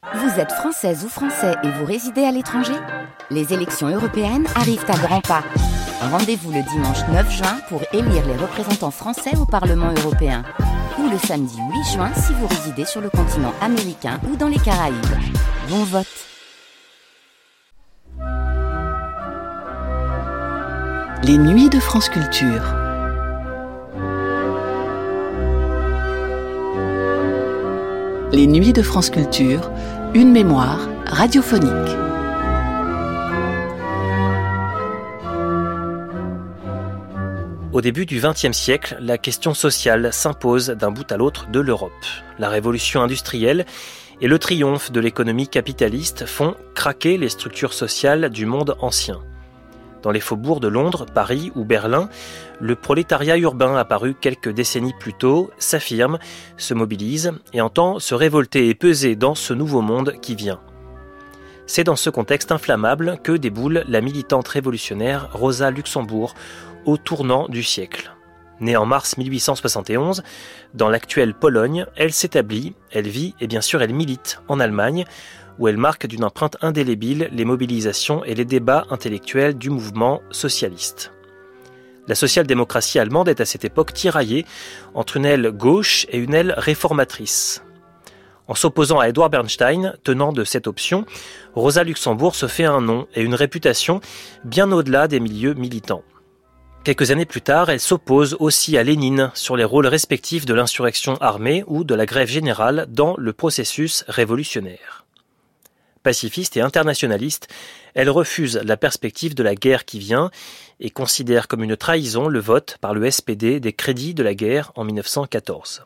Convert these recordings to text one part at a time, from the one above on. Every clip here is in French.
Vous êtes française ou français et vous résidez à l'étranger ? Les élections européennes arrivent à grands pas. Rendez-vous le dimanche 9 juin pour élire les représentants français au Parlement européen. Ou le samedi 8 juin si vous résidez sur le continent américain ou dans les Caraïbes. Bon vote! Les nuits de France Culture. Les nuits de France Culture, une mémoire radiophonique. Au début du XXe siècle, la question sociale s'impose d'un bout à l'autre de l'Europe. La révolution industrielle et le triomphe de l'économie capitaliste font craquer les structures sociales du monde ancien. Dans les faubourgs de Londres, Paris ou Berlin, le prolétariat urbain apparu quelques décennies plus tôt s'affirme, se mobilise et entend se révolter et peser dans ce nouveau monde qui vient. C'est dans ce contexte inflammable que déboule la militante révolutionnaire Rosa Luxemburg au tournant du siècle. Née en mars 1871, dans l'actuelle Pologne, elle s'établit, elle vit et bien sûr elle milite en Allemagne, où elle marque d'une empreinte indélébile les mobilisations et les débats intellectuels du mouvement socialiste. La social-démocratie allemande est à cette époque tiraillée entre une aile gauche et une aile réformatrice. En s'opposant à Edward Bernstein, tenant de cette option, Rosa Luxemburg se fait un nom et une réputation bien au-delà des milieux militants. Quelques années plus tard, elle s'oppose aussi à Lénine sur les rôles respectifs de l'insurrection armée ou de la grève générale dans le processus révolutionnaire. Pacifiste et internationaliste, elle refuse la perspective de la guerre qui vient et considère comme une trahison le vote par le SPD des crédits de la guerre en 1914.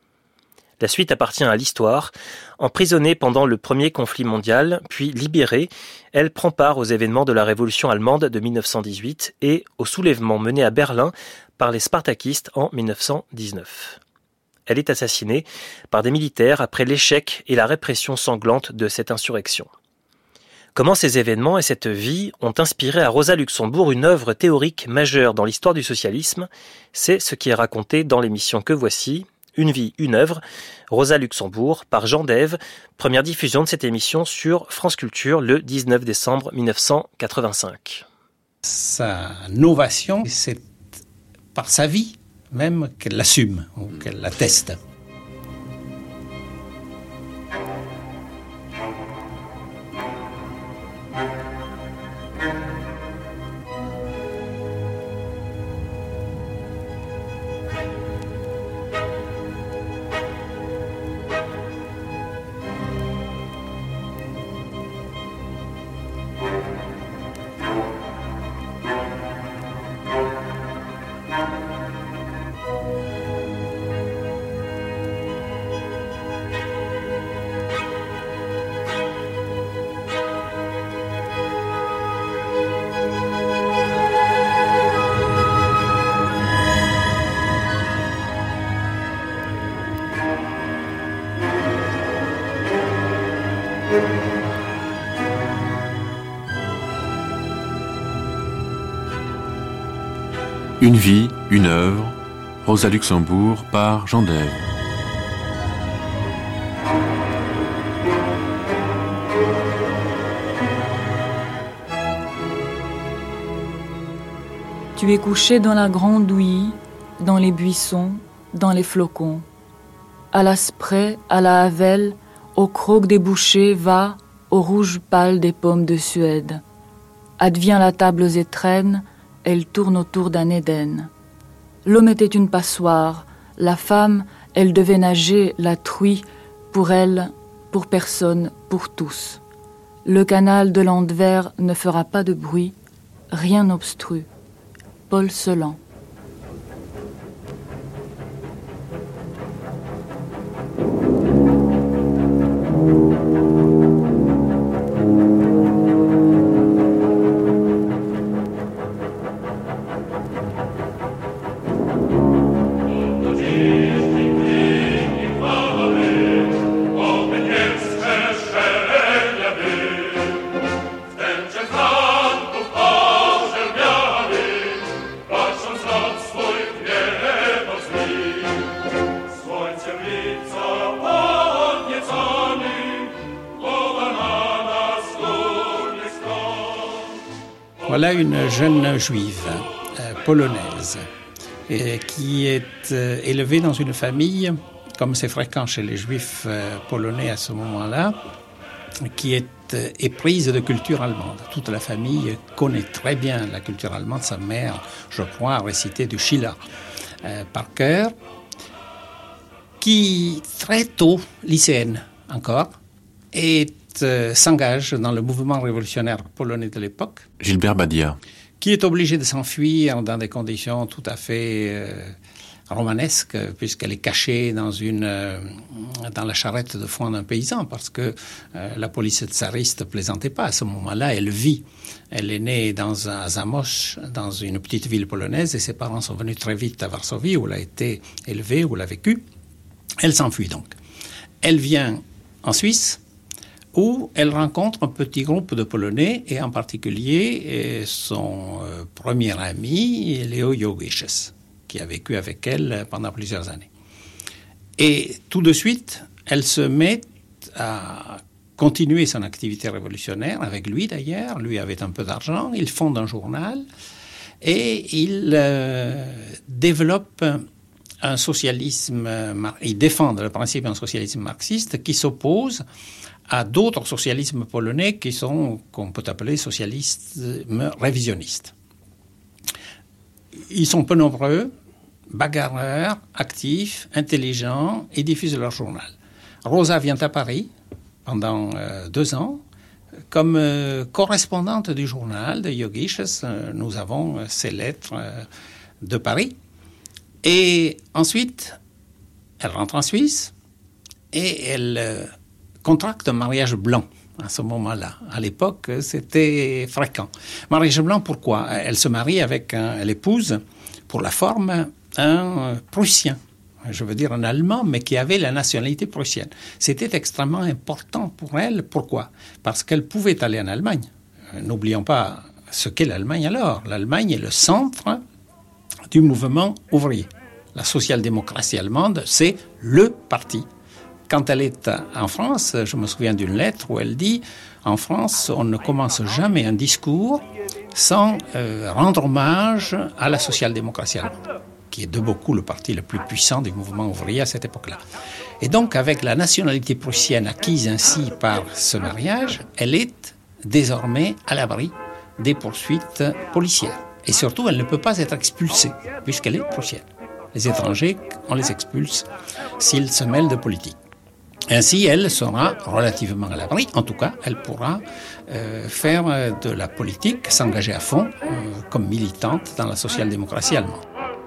La suite appartient à l'histoire. Emprisonnée pendant le premier conflit mondial, puis libérée, elle prend part aux événements de la Révolution allemande de 1918 et au soulèvement mené à Berlin par les spartakistes en 1919. Elle est assassinée par des militaires après l'échec et la répression sanglante de cette insurrection. Comment ces événements et cette vie ont inspiré à Rosa Luxemburg une œuvre théorique majeure dans l'histoire du socialisme, c'est ce qui est raconté dans l'émission que voici, Une vie, une œuvre, Rosa Luxemburg par Jean Dève, première diffusion de cette émission sur France Culture le 19 décembre 1985. Sa novation, c'est par sa vie même qu'elle l'assume ou qu'elle l'atteste. Une vie, une œuvre, Rosa Luxemburg par Jean Dève. Tu es couché dans la grande ouïe, dans les buissons, dans les flocons. À l'asprès, à la havelle, au croc des bouchers, va, au rouge pâle des pommes de Suède. Advient la table aux étrennes, elle tourne autour d'un Éden. L'homme était une passoire, la femme, elle devait nager, la truie, pour elle, pour personne, pour tous. Le canal de l'Andever ne fera pas de bruit, rien n'obstrue. Paul Celan. Schon Voilà une jeune juive polonaise qui est élevée dans une famille, comme c'est fréquent chez les juifs polonais à ce moment-là, qui est éprise de culture allemande. Toute la famille connaît très bien la culture allemande. Sa mère, je crois, a récité du Schiller par cœur, qui très tôt, lycéenne encore, s'engage dans le mouvement révolutionnaire polonais de l'époque. Gilbert Badia. Qui est obligée de s'enfuir dans des conditions tout à fait romanesque, puisqu'elle est cachée dans la charrette de foin d'un paysan, parce que la police tsariste ne plaisantait pas. À ce moment-là, elle vit. Elle est née à Zamość, dans une petite ville polonaise, et ses parents sont venus très vite à Varsovie, où elle a été élevée, où elle a vécu. Elle s'enfuit donc. Elle vient en Suisse, où elle rencontre un petit groupe de Polonais, et en particulier son premier ami, Leo Jogiches, qui a vécu avec elle pendant plusieurs années. Et tout de suite, elle se met à continuer son activité révolutionnaire, avec lui d'ailleurs. Lui avait un peu d'argent, il fonde un journal, et il développe un socialisme, il défend le principe d'un socialisme marxiste qui s'oppose à d'autres socialismes polonais qu'on peut appeler socialisme révisionniste. Ils sont peu nombreux, bagarreurs, actifs, intelligents, et diffusent leur journal. Rosa vient à Paris pendant 2 ans comme correspondante du journal de Jogiches. Nous avons ses lettres de Paris. Et ensuite, elle rentre en Suisse et elle contracte un mariage blanc à ce moment-là. À l'époque, c'était fréquent. Mariage blanc, pourquoi ? Elle se marie elle épouse, pour la forme, un Prussien. Je veux dire un Allemand, mais qui avait la nationalité prussienne. C'était extrêmement important pour elle. Pourquoi ? Parce qu'elle pouvait aller en Allemagne. N'oublions pas ce qu'est l'Allemagne alors. L'Allemagne est le centre du mouvement ouvrier. La social-démocratie allemande, c'est le parti. Quand elle est en France, je me souviens d'une lettre où elle dit « En France, on ne commence jamais un discours sans rendre hommage à la social-démocratie allemande, qui est de beaucoup le parti le plus puissant du mouvement ouvrier à cette époque-là. » Et donc, avec la nationalité prussienne acquise ainsi par ce mariage, elle est désormais à l'abri des poursuites policières. Et surtout, elle ne peut pas être expulsée, puisqu'elle est prussienne. Les étrangers, on les expulse s'ils se mêlent de politique. Ainsi, elle sera relativement à l'abri. En tout cas, elle pourra faire de la politique, s'engager à fond comme militante dans la social-démocratie allemande.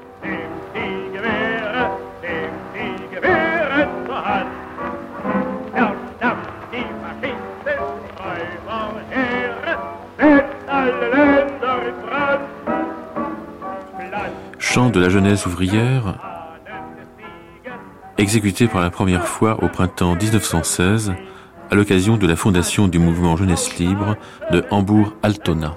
Chant de la jeunesse ouvrière, exécuté pour la première fois au printemps 1916 à l'occasion de la fondation du mouvement Jeunesse Libre de Hambourg-Altona.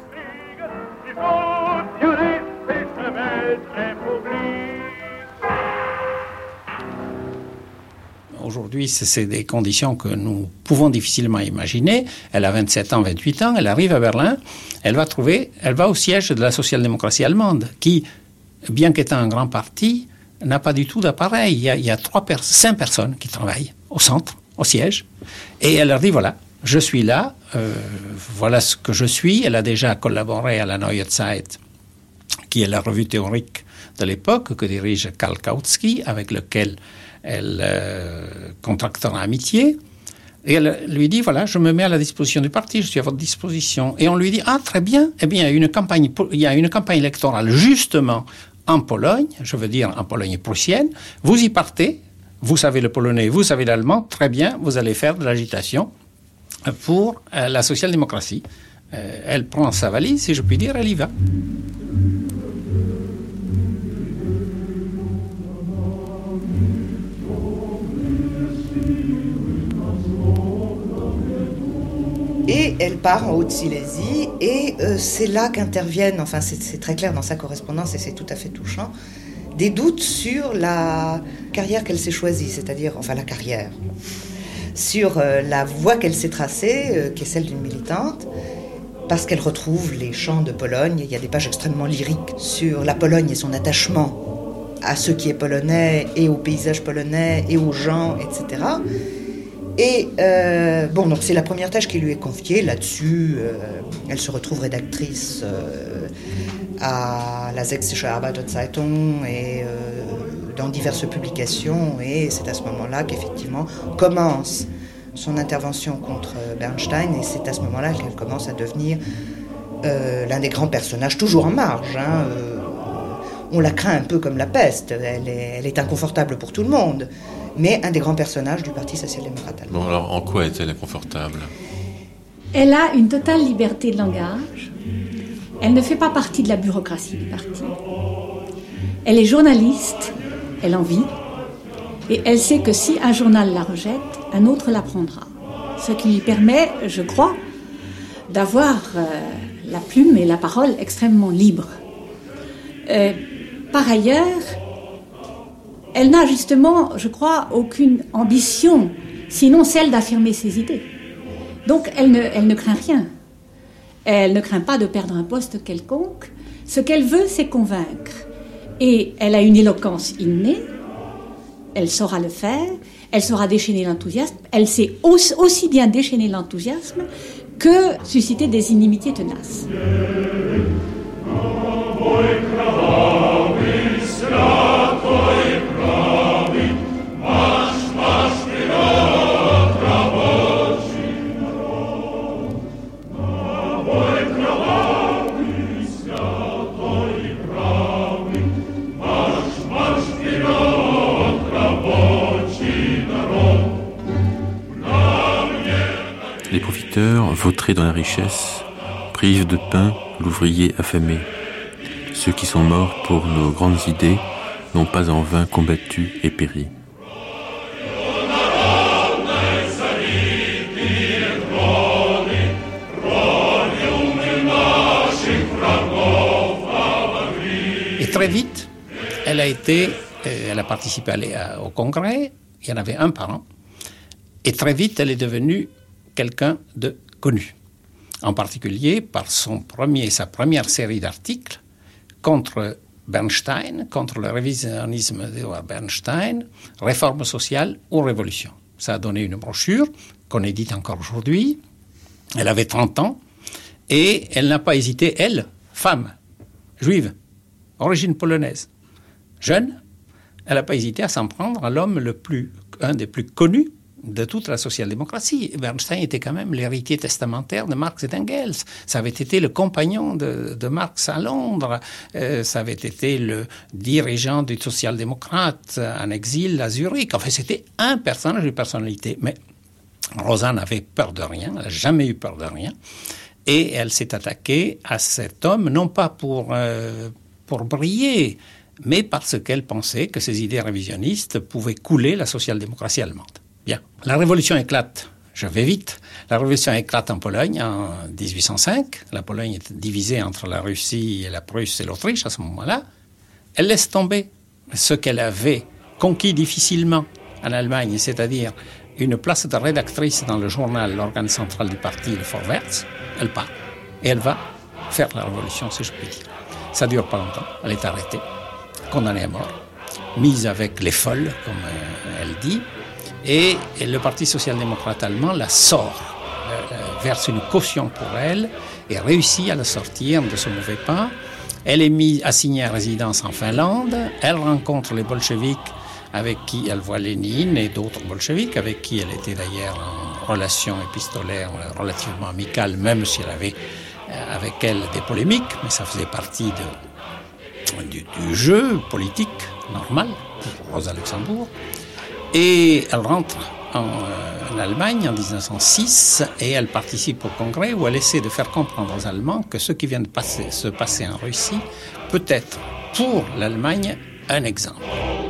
Aujourd'hui, c'est des conditions que nous pouvons difficilement imaginer. Elle a 27 ans, 28 ans, elle arrive à Berlin, elle va au siège de la social-démocratie allemande, qui, bien qu'étant un grand parti, n'a pas du tout d'appareil. Il y a 5 personnes qui travaillent au centre, au siège, et elle leur dit, voilà, je suis là, voilà ce que je suis. Elle a déjà collaboré à la Neue Zeit, qui est la revue théorique de l'époque, que dirige Karl Kautsky, avec lequel elle contractera amitié. Et elle lui dit, voilà, je me mets à la disposition du parti, je suis à votre disposition. Et on lui dit, ah, très bien, eh bien, il y a une campagne électorale justement en Pologne, je veux dire en Pologne prussienne. Vous y partez, vous savez le polonais, vous savez l'allemand, très bien, vous allez faire de l'agitation pour la social-démocratie. Elle prend sa valise, si je puis dire, elle y va. Et elle part en Haute-Silésie et c'est là qu'interviennent, enfin c'est très clair dans sa correspondance et c'est tout à fait touchant, des doutes sur la carrière qu'elle s'est choisie, c'est-à-dire, enfin la carrière, sur la voie qu'elle s'est tracée, qui est celle d'une militante, parce qu'elle retrouve les chants de Pologne. Il y a des pages extrêmement lyriques sur la Pologne et son attachement à ce qui est polonais, et au paysage polonais, et aux gens, etc. Et donc c'est la première tâche qui lui est confiée. Là-dessus, elle se retrouve rédactrice à la Sächsische Arbeiterzeitung et dans diverses publications. Et c'est à ce moment-là qu'effectivement commence son intervention contre Bernstein. Et c'est à ce moment-là qu'elle commence à devenir l'un des grands personnages, toujours en marge. On la craint un peu comme la peste. Elle est inconfortable pour tout le monde. Mais un des grands personnages du Parti social-démocrate allemand. Bon, alors en quoi est-elle inconfortable ? Elle a une totale liberté de langage. Elle ne fait pas partie de la bureaucratie du parti. Elle est journaliste, elle en vit, et elle sait que si un journal la rejette, un autre la prendra. Ce qui lui permet, je crois, d'avoir la plume et la parole extrêmement libres. Par ailleurs, elle n'a justement, je crois, aucune ambition, sinon celle d'affirmer ses idées. Donc elle ne craint rien. Elle ne craint pas de perdre un poste quelconque. Ce qu'elle veut, c'est convaincre. Et elle a une éloquence innée. Elle saura le faire. Elle saura déchaîner l'enthousiasme. Elle sait aussi bien déchaîner l'enthousiasme que susciter des inimitiés tenaces. Les profiteurs vautrés dans la richesse privent de pain l'ouvrier affamé. Ceux qui sont morts pour nos grandes idées n'ont pas en vain combattu et péri. Et très vite, elle a participé au congrès. Il y en avait un par an. Et très vite, elle est devenue quelqu'un de connu. En particulier par sa première série d'articles contre Bernstein, contre le révisionnisme d'Edouard Bernstein, réforme sociale ou révolution. Ça a donné une brochure qu'on édite encore aujourd'hui. Elle avait 30 ans et elle n'a pas hésité, elle, femme, juive, origine polonaise, jeune, elle n'a pas hésité à s'en prendre à l'homme un des plus connus de toute la social-démocratie. Bernstein était quand même l'héritier testamentaire de Marx et d'Engels. Ça avait été le compagnon de Marx à Londres. Ça avait été le dirigeant du social-démocrate en exil à Zurich. Enfin, c'était un personnage, une personnalité. Mais Rosa n'avait peur de rien. Elle n'a jamais eu peur de rien. Et elle s'est attaquée à cet homme, non pas pour briller, mais parce qu'elle pensait que ses idées révisionnistes pouvaient couler la social-démocratie allemande. Bien. La révolution éclate, je vais vite, la révolution éclate en Pologne en 1805. La Pologne est divisée entre la Russie et la Prusse et l'Autriche à ce moment-là. Elle laisse tomber ce qu'elle avait conquis difficilement en Allemagne, c'est-à-dire une place de rédactrice dans le journal, l'organe central du parti, le Vorwärts. Elle part et elle va faire la révolution, si je puis dire. Ça ne dure pas longtemps, elle est arrêtée, condamnée à mort, mise avec les folles, comme elle dit. Et le Parti social-démocrate allemand la sort, verse une caution pour elle et réussit à la sortir de ce mauvais pas. Elle est assignée à résidence en Finlande. Elle rencontre les bolcheviks avec qui elle voit Lénine et d'autres bolcheviks avec qui elle était d'ailleurs en relation épistolaire relativement amicale, même si elle avait avec elle des polémiques, mais ça faisait partie du jeu politique normal pour Rosa Luxemburg. Et elle rentre en Allemagne en 1906 et elle participe au congrès où elle essaie de faire comprendre aux Allemands que ce qui vient de se passer en Russie peut être pour l'Allemagne un exemple.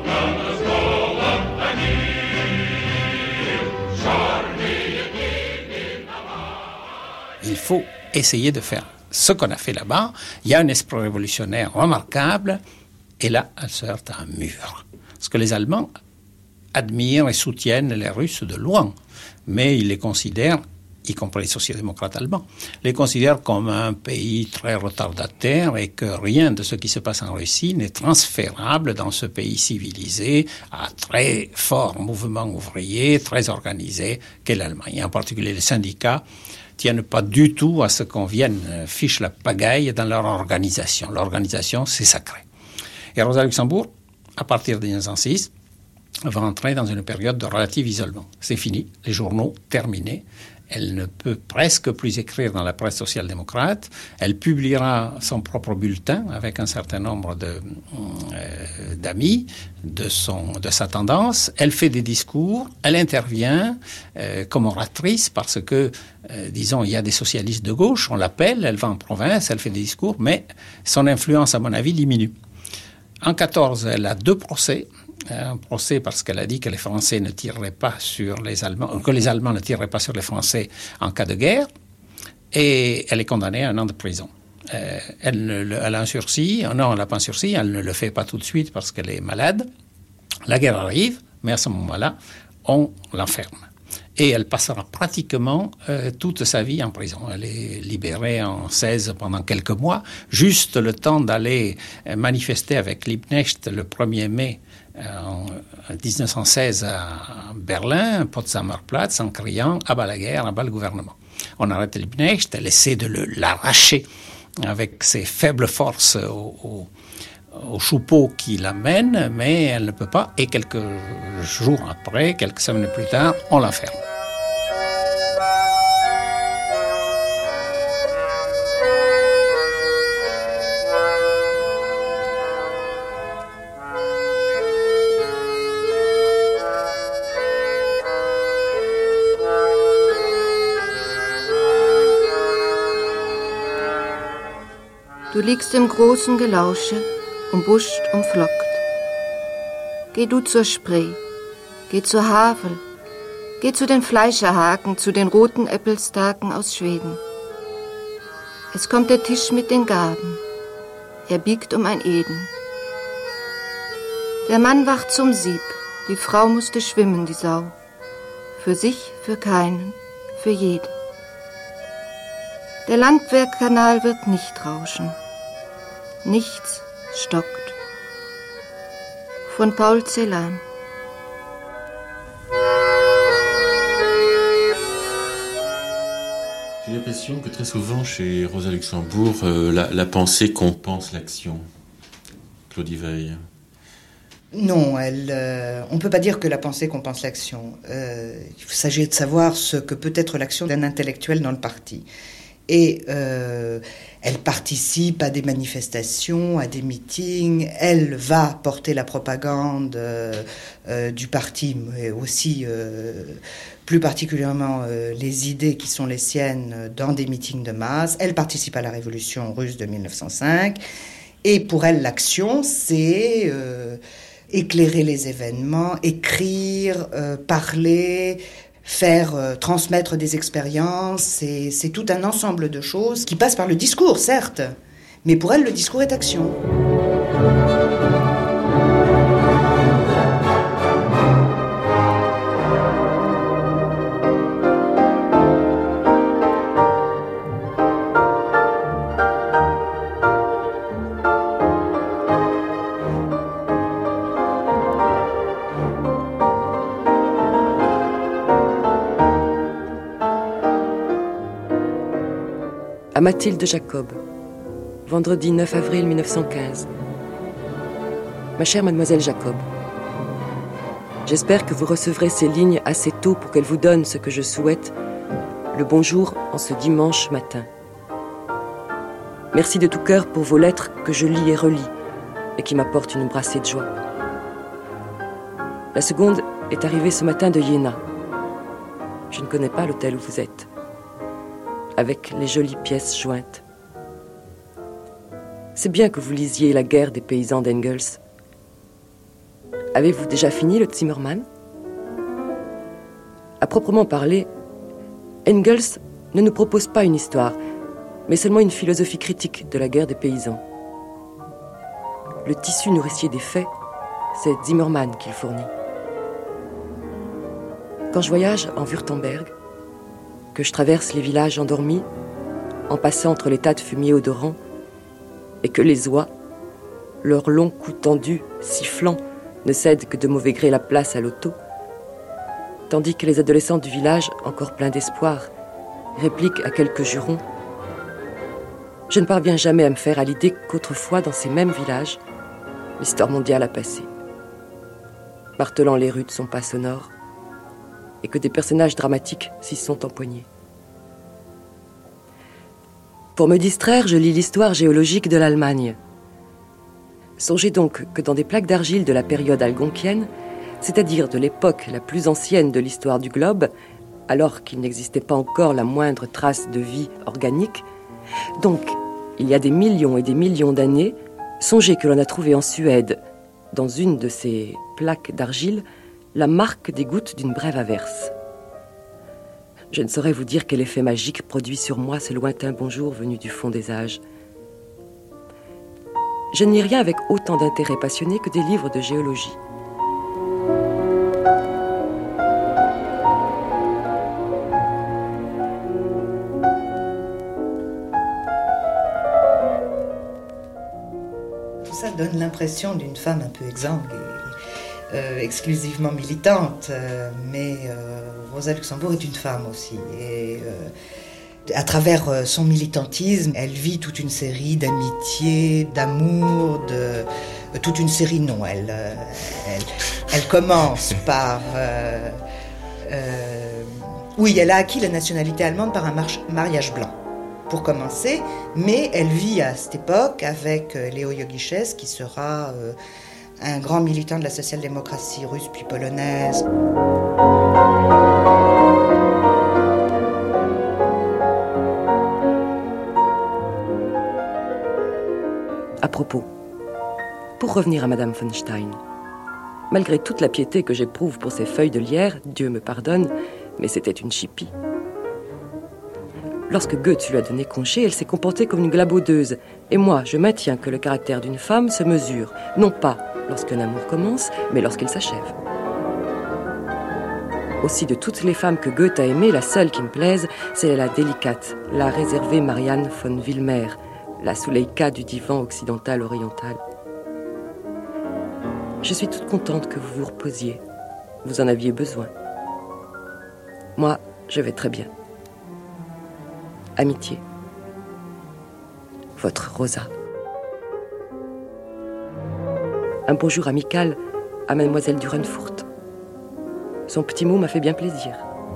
Il faut essayer de faire ce qu'on a fait là-bas. Il y a un esprit révolutionnaire remarquable et là, elle se heurte à un mur. Parce que les Allemands admirent et soutiennent les Russes de loin, mais ils les considèrent y compris les sociaux-démocrates allemands, les considèrent comme un pays très retardataire et que rien de ce qui se passe en Russie n'est transférable dans ce pays civilisé à très fort mouvement ouvrier, très organisé qu'est l'Allemagne. Et en particulier les syndicats tiennent pas du tout à ce qu'on vienne fiche la pagaille dans leur organisation. L'organisation, c'est sacré. Et Rosa Luxemburg, à partir de 1906, va entrer dans une période de relatif isolement. C'est fini, les journaux terminés. Elle ne peut presque plus écrire dans la presse social-démocrate. Elle publiera son propre bulletin avec un certain nombre d'amis de sa tendance. Elle fait des discours. Elle intervient comme oratrice parce que, disons, il y a des socialistes de gauche. On l'appelle, elle va en province, elle fait des discours, mais son influence, à mon avis, diminue. En 1914, elle a 2 procès. Un procès parce qu'elle a dit que les Français ne tireraient pas sur les Allemands, que les Allemands ne tireraient pas sur les Français en cas de guerre, et elle est condamnée à 1 an de prison. Elle a un sursis, non, elle n'a pas un sursis, elle ne le fait pas tout de suite parce qu'elle est malade. La guerre arrive, mais à ce moment-là, on l'enferme. Et elle passera pratiquement toute sa vie en prison. Elle est libérée en 16 pendant quelques mois, juste le temps d'aller manifester avec Liebknecht le 1er mai en 1916 à Berlin, Potsdamer Platz, en criant « à bas la guerre, à bas le gouvernement ». On arrête Liebknecht, elle essaie de l'arracher avec ses faibles forces au choupeau qui l'amène, mais elle ne peut pas. Et quelques jours après, quelques semaines plus tard, on l'enferme. Du liegst im großen Gelausche, umbuscht, umflockt. Geh du zur Spree, geh zur Havel, geh zu den Fleischerhaken, zu den roten Äppelstaken aus Schweden. Es kommt der Tisch mit den Gaben, er biegt um ein Eden. Der Mann wacht zum Sieb, die Frau musste schwimmen, die Sau. Für sich, für keinen, für jeden. Der Landwehrkanal wird nicht rauschen. Nichts stockt. Von Paul Celan. J'ai l'impression que très souvent chez Rosa Luxemburg, la pensée compense l'action. Claudie Veil. Non, on ne peut pas dire que la pensée compense l'action. Il s'agit de savoir ce que peut être l'action d'un intellectuel dans le parti. Et elle participe à des manifestations, à des meetings, elle va porter la propagande du parti, mais aussi plus particulièrement les idées qui sont les siennes dans des meetings de masse. Elle participe à la révolution russe de 1905. Et pour elle, l'action, c'est éclairer les événements, écrire, parler, faire transmettre des expériences. C'est tout un ensemble de choses qui passent par le discours, certes, mais pour elle, le discours est action. À Mathilde Jacob, vendredi 9 avril 1915. Ma chère mademoiselle Jacob, j'espère que vous recevrez ces lignes assez tôt pour qu'elles vous donnent ce que je souhaite, le bonjour en ce dimanche matin. Merci de tout cœur pour vos lettres que je lis et relis et qui m'apportent une brassée de joie. La seconde est arrivée ce matin de Iéna. Je ne connais pas l'hôtel où vous êtes, avec les jolies pièces jointes. C'est bien que vous lisiez La guerre des paysans d'Engels. Avez-vous déjà fini le Zimmermann ? À proprement parler, Engels ne nous propose pas une histoire, mais seulement une philosophie critique de la guerre des paysans. Le tissu nourricier des faits, c'est Zimmermann qui le fournit. Quand je voyage en Württemberg, que que je traverse les villages endormis, en passant entre les tas de fumier odorant, et que les oies, leurs longs coups tendus, sifflants, ne cèdent que de mauvais gré la place à l'auto, tandis que les adolescents du village, encore pleins d'espoir, répliquent à quelques jurons. Je ne parviens jamais à me faire à l'idée qu'autrefois, dans ces mêmes villages, l'histoire mondiale a passé, martelant les rues de son pas sonore, et que des personnages dramatiques s'y sont empoignés. Pour me distraire, je lis l'histoire géologique de l'Allemagne. Songez donc que dans des plaques d'argile de la période algonquienne, c'est-à-dire de l'époque la plus ancienne de l'histoire du globe, alors qu'il n'existait pas encore la moindre trace de vie organique, donc il y a des millions et des millions d'années, songez que l'on a trouvé en Suède, dans une de ces plaques d'argile, la marque des gouttes d'une brève averse. Je ne saurais vous dire quel effet magique produit sur moi ce lointain bonjour venu du fond des âges. Je n'y rien avec autant d'intérêt passionné que des livres de géologie. Tout ça donne l'impression d'une femme un peu exsangue et exclusivement militante, mais Rosa Luxembourg est une femme aussi. Et à travers son militantisme, elle vit toute une série d'amitiés, d'amour, toute une série de non. Elle commence par... oui, elle a acquis la nationalité allemande par un mariage blanc, pour commencer, mais elle vit à cette époque avec Léo Jogiches, qui sera un grand militant de la social-démocratie russe puis polonaise. À propos, pour revenir à Madame von Stein, malgré toute la piété que j'éprouve pour ces feuilles de lierre, Dieu me pardonne, mais c'était une chipie. Lorsque Goethe lui a donné congé, elle s'est comportée comme une glabaudeuse. Et moi, je maintiens que le caractère d'une femme se mesure, non pas lorsqu'un amour commence, mais lorsqu'il s'achève. Aussi, de toutes les femmes que Goethe a aimées, la seule qui me plaise, c'est la délicate, la réservée Marianne von Wilmer, la Suleika du divan occidental-oriental. Je suis toute contente que vous vous reposiez. Vous en aviez besoin. Moi, je vais très bien. Amitié. Votre Rosa. Un bonjour amical à Mademoiselle Durenfurt. Son petit mot m'a fait bien plaisir.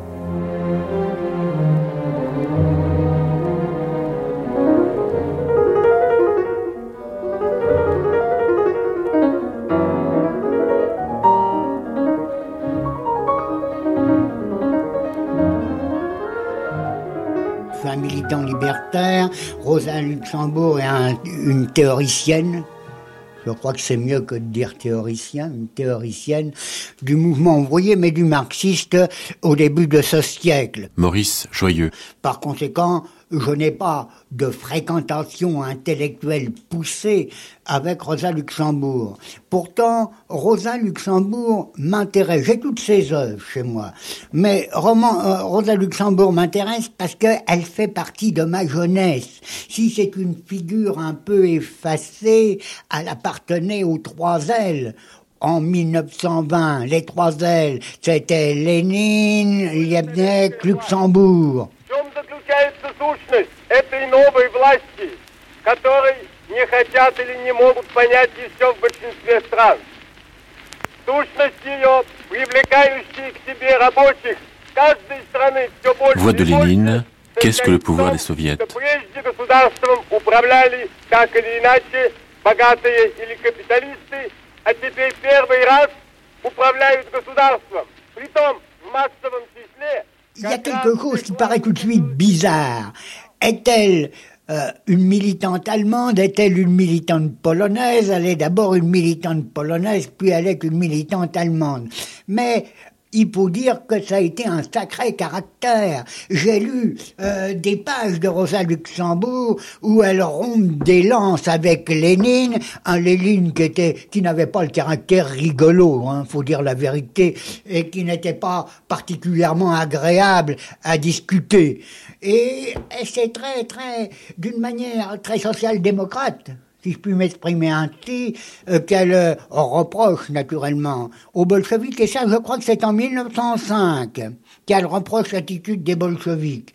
Un militant libertaire, Rosa Luxembourg est une théoricienne. Je crois que c'est mieux que de dire théoricien, une théoricienne du mouvement ouvrier, mais du marxiste au début de ce siècle. Maurice Joyeux. Par conséquent, je n'ai pas de fréquentation intellectuelle poussée avec Rosa Luxembourg. Pourtant, Rosa Luxembourg m'intéresse. J'ai toutes ses œuvres chez moi. Mais Rosa Luxembourg m'intéresse parce qu'elle fait partie de ma jeunesse. Si c'est une figure un peu effacée, elle appartenait aux trois ailes. En 1920, les trois ailes, c'était Lénine, Liebknecht, Luxembourg. Этой новой власти, которой не хотят или не могут понять еще в большинстве стран. Сущность ее, привлекающая к себе рабочих каждой страны все больше Voix de Lénine, qu'est-ce que le pouvoir des soviets? Прежде государством управляли так или иначе богатые или капиталисты, а теперь первый раз управляют государством. Притом в массовом числе. Il y a quelque chose qui paraît tout de suite bizarre. Est-elle une militante allemande? Est-elle une militante polonaise? Elle est d'abord une militante polonaise, puis elle est une militante allemande. Mais il faut dire que ça a été un sacré caractère. J'ai lu des pages de Rosa Luxembourg où elle rompt des lances avec Lénine, un Lénine qui n'avait pas le caractère rigolo, faut dire la vérité, et qui n'était pas particulièrement agréable à discuter. Et c'est d'une manière très social-démocrate, si je puis m'exprimer ainsi, qu'elle reproche naturellement aux bolcheviks, et ça je crois que c'est en 1905 qu'elle reproche l'attitude des bolcheviks.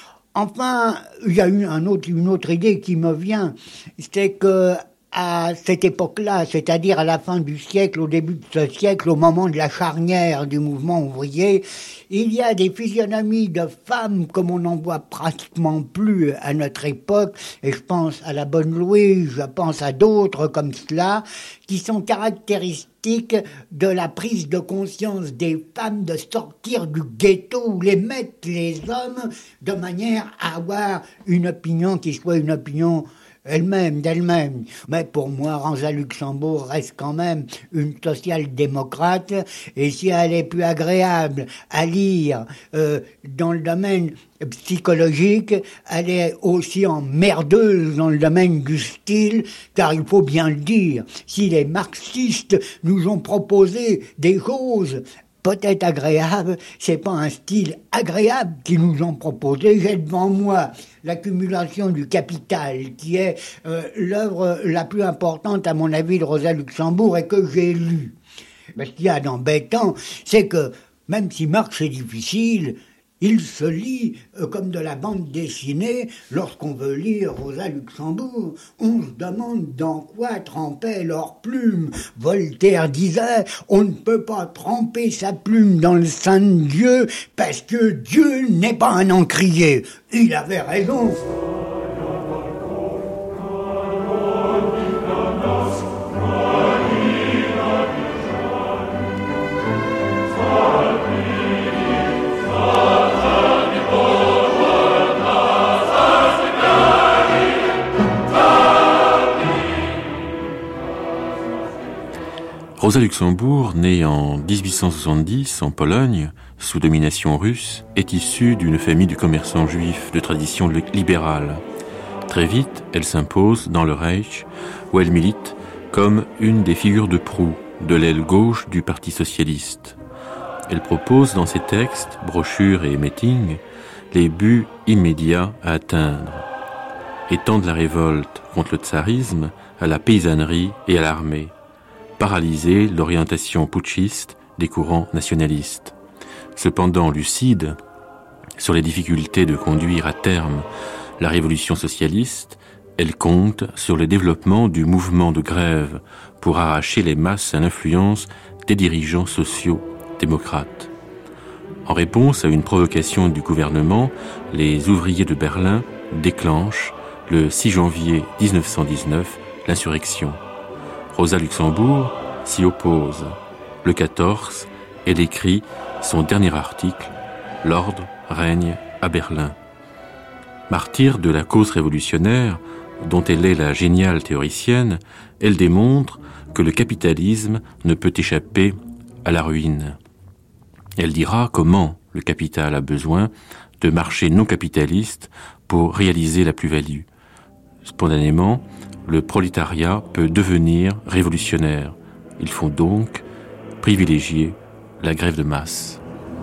Enfin, il y a une autre idée qui me vient, c'est que à cette époque-là, c'est-à-dire à la fin du siècle, au début de ce siècle, au moment de la charnière du mouvement ouvrier, il y a des physionomies de femmes comme on n'en voit pratiquement plus à notre époque, et je pense à la Bonne Louise, je pense à d'autres comme cela, qui sont caractéristiques de la prise de conscience des femmes de sortir du ghetto où les mettent les hommes de manière à avoir une opinion qui soit une opinion d'elle-même. Mais pour moi, Rosa Luxembourg reste quand même une social-démocrate, et si elle est plus agréable à lire dans le domaine psychologique, elle est aussi emmerdeuse dans le domaine du style, car il faut bien le dire, si les marxistes nous ont proposé des choses peut-être agréable, c'est pas un style agréable qu'ils nous ont proposé. J'ai devant moi l'accumulation du Capital, qui est l'œuvre la plus importante, à mon avis, de Rosa Luxembourg, et que j'ai lue. Mais ce qu'il y a d'embêtant, c'est que, même si Marx est difficile, il se lit comme de la bande dessinée. Lorsqu'on veut lire Rosa Luxembourg, on se demande dans quoi trempaient leurs plumes. Voltaire disait, on ne peut pas tremper sa plume dans le sein de Dieu parce que Dieu n'est pas un encrier. Il avait raison. Rosa Luxembourg, née en 1870 en Pologne, sous domination russe, est issue d'une famille de commerçants juifs de tradition libérale. Très vite, elle s'impose dans le Reich, où elle milite comme une des figures de proue de l'aile gauche du Parti socialiste. Elle propose dans ses textes, brochures et meetings, les buts immédiats à atteindre, étant de la révolte contre le tsarisme à la paysannerie et à l'armée, paralyser l'orientation putschiste des courants nationalistes. Cependant lucide sur les difficultés de conduire à terme la révolution socialiste, elle compte sur le développement du mouvement de grève pour arracher les masses à l'influence des dirigeants sociaux démocrates. En réponse à une provocation du gouvernement, les ouvriers de Berlin déclenchent le 6 janvier 1919 l'insurrection. Rosa Luxembourg s'y oppose. Le 14, elle écrit son dernier article, « L'ordre règne à Berlin ». Martyre de la cause révolutionnaire, dont elle est la géniale théoricienne, elle démontre que le capitalisme ne peut échapper à la ruine. Elle dira comment le capital a besoin de marchés non capitalistes pour réaliser la plus-value. Spontanément, le prolétariat peut devenir révolutionnaire. Il faut donc privilégier la grève de masse.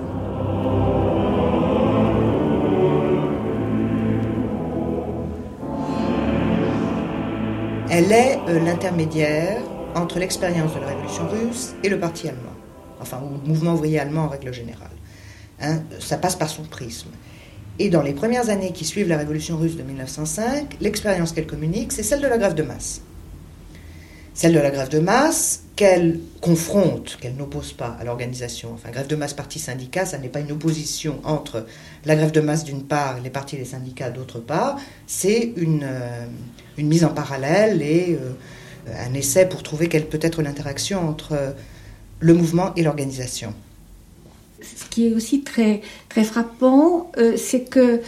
Elle est l'intermédiaire entre l'expérience de la Révolution russe et le parti allemand, enfin, ou le mouvement ouvrier allemand en règle générale. Ça passe par son prisme. Et dans les premières années qui suivent la Révolution russe de 1905, l'expérience qu'elle communique, c'est celle de la grève de masse. Celle de la grève de masse qu'elle confronte, qu'elle n'oppose pas à l'organisation. Enfin, grève de masse parti-syndicat, ça n'est pas une opposition entre la grève de masse d'une part et les partis et les syndicats d'autre part. C'est une mise en parallèle et un essai pour trouver quelle peut être l'interaction entre le mouvement et l'organisation. Ce qui est aussi très, très frappant, c'est que,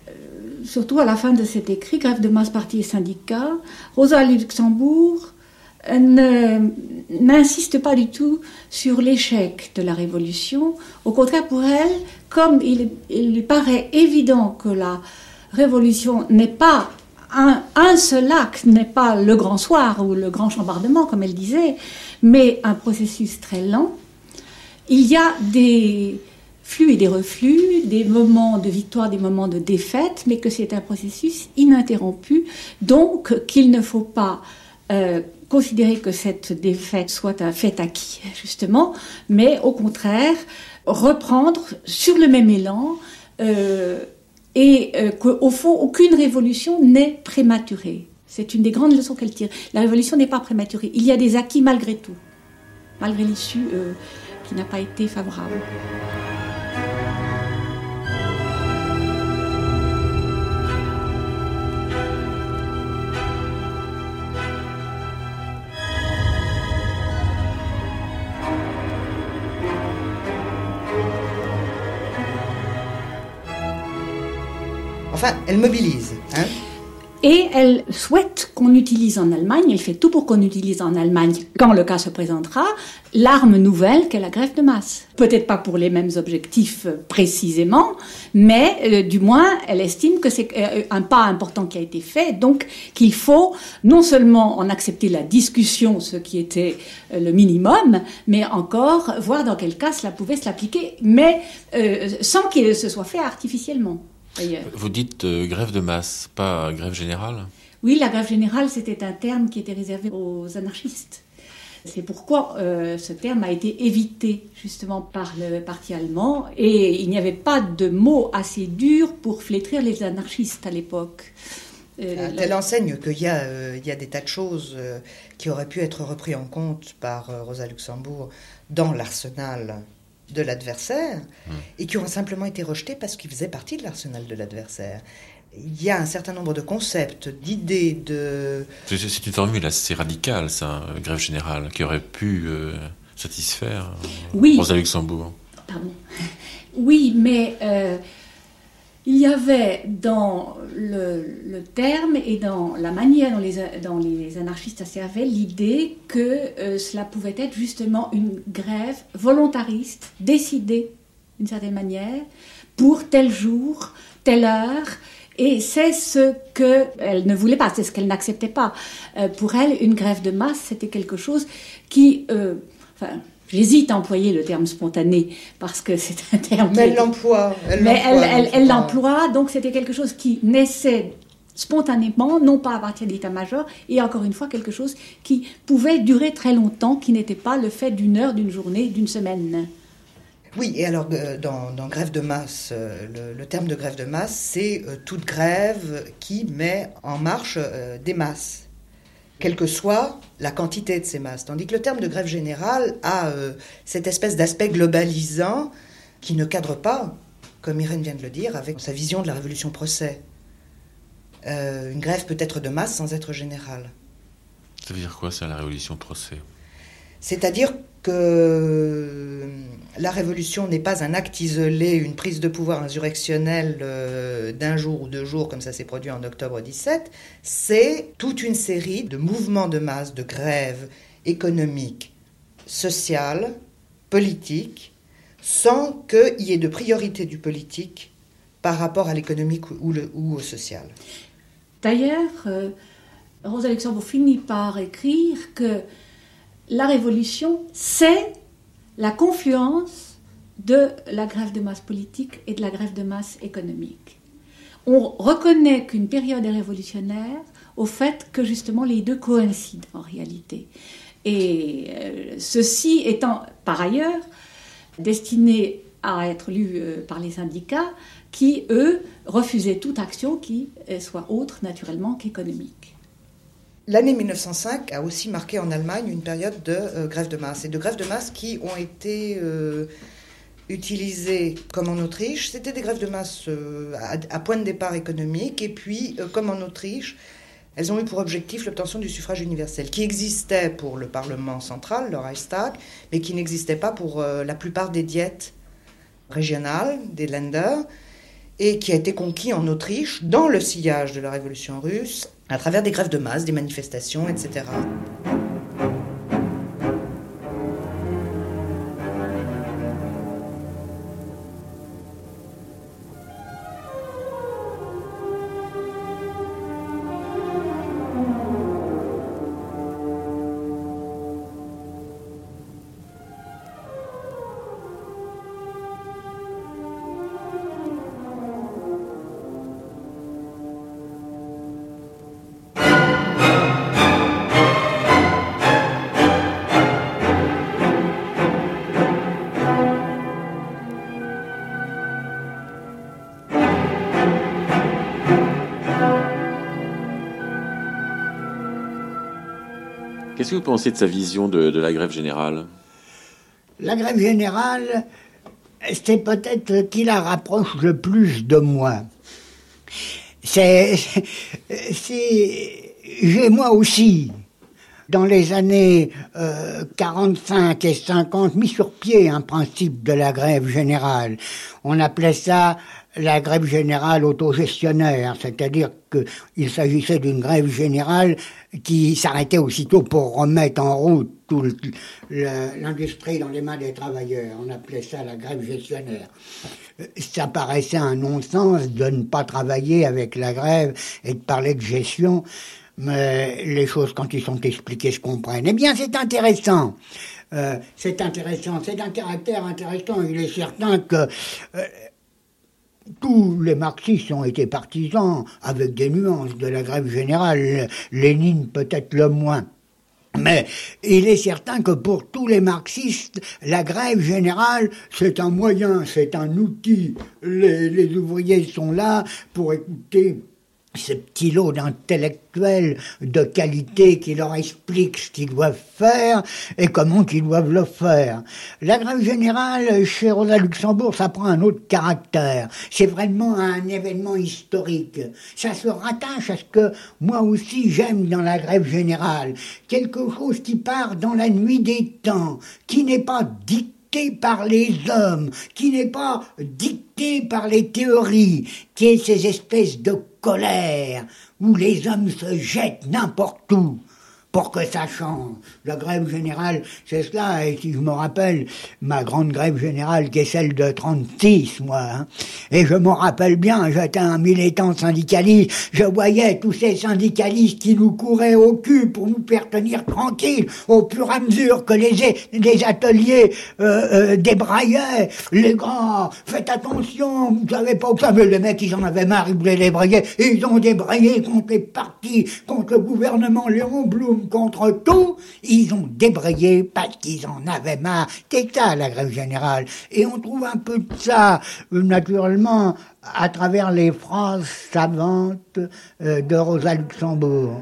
surtout à la fin de cet écrit, Grève de masse, parti et syndicat, Rosa Luxembourg n'insiste pas du tout sur l'échec de la révolution. Au contraire, pour elle, comme il lui paraît évident que la révolution n'est pas un seul acte, n'est pas le grand soir ou le grand chambardement, comme elle disait, mais un processus très lent, il y a des flux et des reflux, des moments de victoire, des moments de défaite, mais que c'est un processus ininterrompu, donc qu'il ne faut pas considérer que cette défaite soit un fait acquis, justement, mais au contraire, reprendre sur le même élan et qu'au fond, aucune révolution n'est prématurée. C'est une des grandes leçons qu'elle tire. La révolution n'est pas prématurée. Il y a des acquis malgré tout, malgré l'issue qui n'a pas été favorable. Enfin, elle mobilise. Et elle souhaite qu'on utilise en Allemagne, elle fait tout pour qu'on utilise en Allemagne, quand le cas se présentera, l'arme nouvelle qu'est la grève de masse. Peut-être pas pour les mêmes objectifs précisément, mais du moins, elle estime que c'est un pas important qui a été fait, donc qu'il faut non seulement en accepter la discussion, ce qui était le minimum, mais encore voir dans quel cas cela pouvait s'appliquer, mais sans qu'il se soit fait artificiellement. Vous dites grève de masse, pas grève générale ? Oui, la grève générale, c'était un terme qui était réservé aux anarchistes. C'est pourquoi ce terme a été évité justement par le parti allemand et il n'y avait pas de mots assez durs pour flétrir les anarchistes à l'époque. Elle enseigne qu'il y a des tas de choses qui auraient pu être reprises en compte par Rosa Luxemburg dans l'arsenal de l'adversaire et qui ont simplement été rejetés parce qu'ils faisaient partie de l'arsenal de l'adversaire. Il y a un certain nombre de concepts, d'idées, de... C'est une formule assez radicale, ça, grève générale, qui aurait pu satisfaire Rosa Luxemburg. Pardon. Oui, mais il y avait dans le terme et dans la manière dont les anarchistes servaient l'idée que cela pouvait être justement une grève volontariste, décidée d'une certaine manière, pour tel jour, telle heure, et c'est ce qu'elle ne voulait pas, c'est ce qu'elle n'acceptait pas. Pour elle, une grève de masse, c'était quelque chose qui... J'hésite à employer le terme spontané parce que c'est un terme... Mais elle l'emploie. Elle l'emploie, donc c'était quelque chose qui naissait spontanément, non pas à partir d'état-major, et encore une fois quelque chose qui pouvait durer très longtemps, qui n'était pas le fait d'une heure, d'une journée, d'une semaine. Oui, et alors dans grève de masse, le terme de grève de masse, c'est toute grève qui met en marche des masses, quelle que soit la quantité de ces masses. Tandis que le terme de grève générale a cette espèce d'aspect globalisant qui ne cadre pas, comme Irène vient de le dire, avec sa vision de la révolution procès. Une grève peut être de masse sans être générale. Ça veut dire quoi, ça, la révolution procès ? C'est-à-dire que la révolution n'est pas un acte isolé, une prise de pouvoir insurrectionnelle d'un jour ou 2 jours, comme ça s'est produit en octobre 17, c'est toute une série de mouvements de masse, de grèves économiques, sociales, politiques, sans qu'il y ait de priorité du politique par rapport à l'économique ou au social. D'ailleurs, Rosa Luxemburg finit par écrire que la révolution, c'est la confluence de la grève de masse politique et de la grève de masse économique. On reconnaît qu'une période est révolutionnaire au fait que justement les deux coïncident en réalité. Et ceci étant par ailleurs destiné à être lu par les syndicats qui, eux, refusaient toute action qui soit autre naturellement qu'économique. L'année 1905 a aussi marqué en Allemagne une période de grève de masse, et de grèves de masse qui ont été utilisées comme en Autriche. C'était des grèves de masse à point de départ économique, et puis, comme en Autriche, elles ont eu pour objectif l'obtention du suffrage universel, qui existait pour le Parlement central, le Reichstag, mais qui n'existait pas pour la plupart des diètes régionales, des Länder, et qui a été conquis en Autriche, dans le sillage de la révolution russe, à travers des grèves de masse, des manifestations, etc. Qu'est-ce que vous pensez de sa vision de la grève générale ? La grève générale, c'est peut-être qui la rapproche le plus de moi. J'ai moi aussi, dans les années 45 et 50, mis sur pied un principe de la grève générale. On appelait ça la grève générale autogestionnaire, c'est-à-dire qu'il s'agissait d'une grève générale qui s'arrêtait aussitôt pour remettre en route toute l'industrie dans les mains des travailleurs. On appelait ça la grève gestionnaire. Ça paraissait un non-sens de ne pas travailler avec la grève et de parler de gestion, mais les choses, quand ils sont expliquées, se comprennent. Eh bien, c'est intéressant. C'est intéressant. C'est d'un caractère intéressant. Il est certain que tous les marxistes ont été partisans, avec des nuances, de la grève générale. Lénine peut-être le moins. Mais il est certain que pour tous les marxistes, la grève générale, c'est un moyen, c'est un outil. Les ouvriers sont là pour écouter ces petits lots d'intellectuels de qualité qui leur expliquent ce qu'ils doivent faire et comment ils doivent le faire. La grève générale, chez Rosa Luxembourg, ça prend un autre caractère. C'est vraiment un événement historique. Ça se rattache à ce que moi aussi j'aime dans la grève générale. Quelque chose qui part dans la nuit des temps, qui n'est pas dicté par les hommes, qui n'est pas dicté par les théories, qui est ces espèces de colère où les hommes se jettent n'importe où pour que ça change. La grève générale, c'est cela, et si je me rappelle ma grande grève générale qui est celle de 36, moi, hein, et je me rappelle bien, j'étais un militant syndicaliste, je voyais tous ces syndicalistes qui nous couraient au cul pour nous faire tenir tranquilles, au fur et à mesure que les ateliers débraillaient. Les gars, faites attention, vous savez pas où ça, mais les mecs, ils en avaient marre, ils voulaient débrayer, et ils ont débrayé contre les partis, contre le gouvernement Léon Blum, contre tout, ils ont débrayé parce qu'ils en avaient marre. C'est ça, la grève générale. Et on trouve un peu de ça, naturellement, à travers les phrases savantes de Rosa Luxembourg.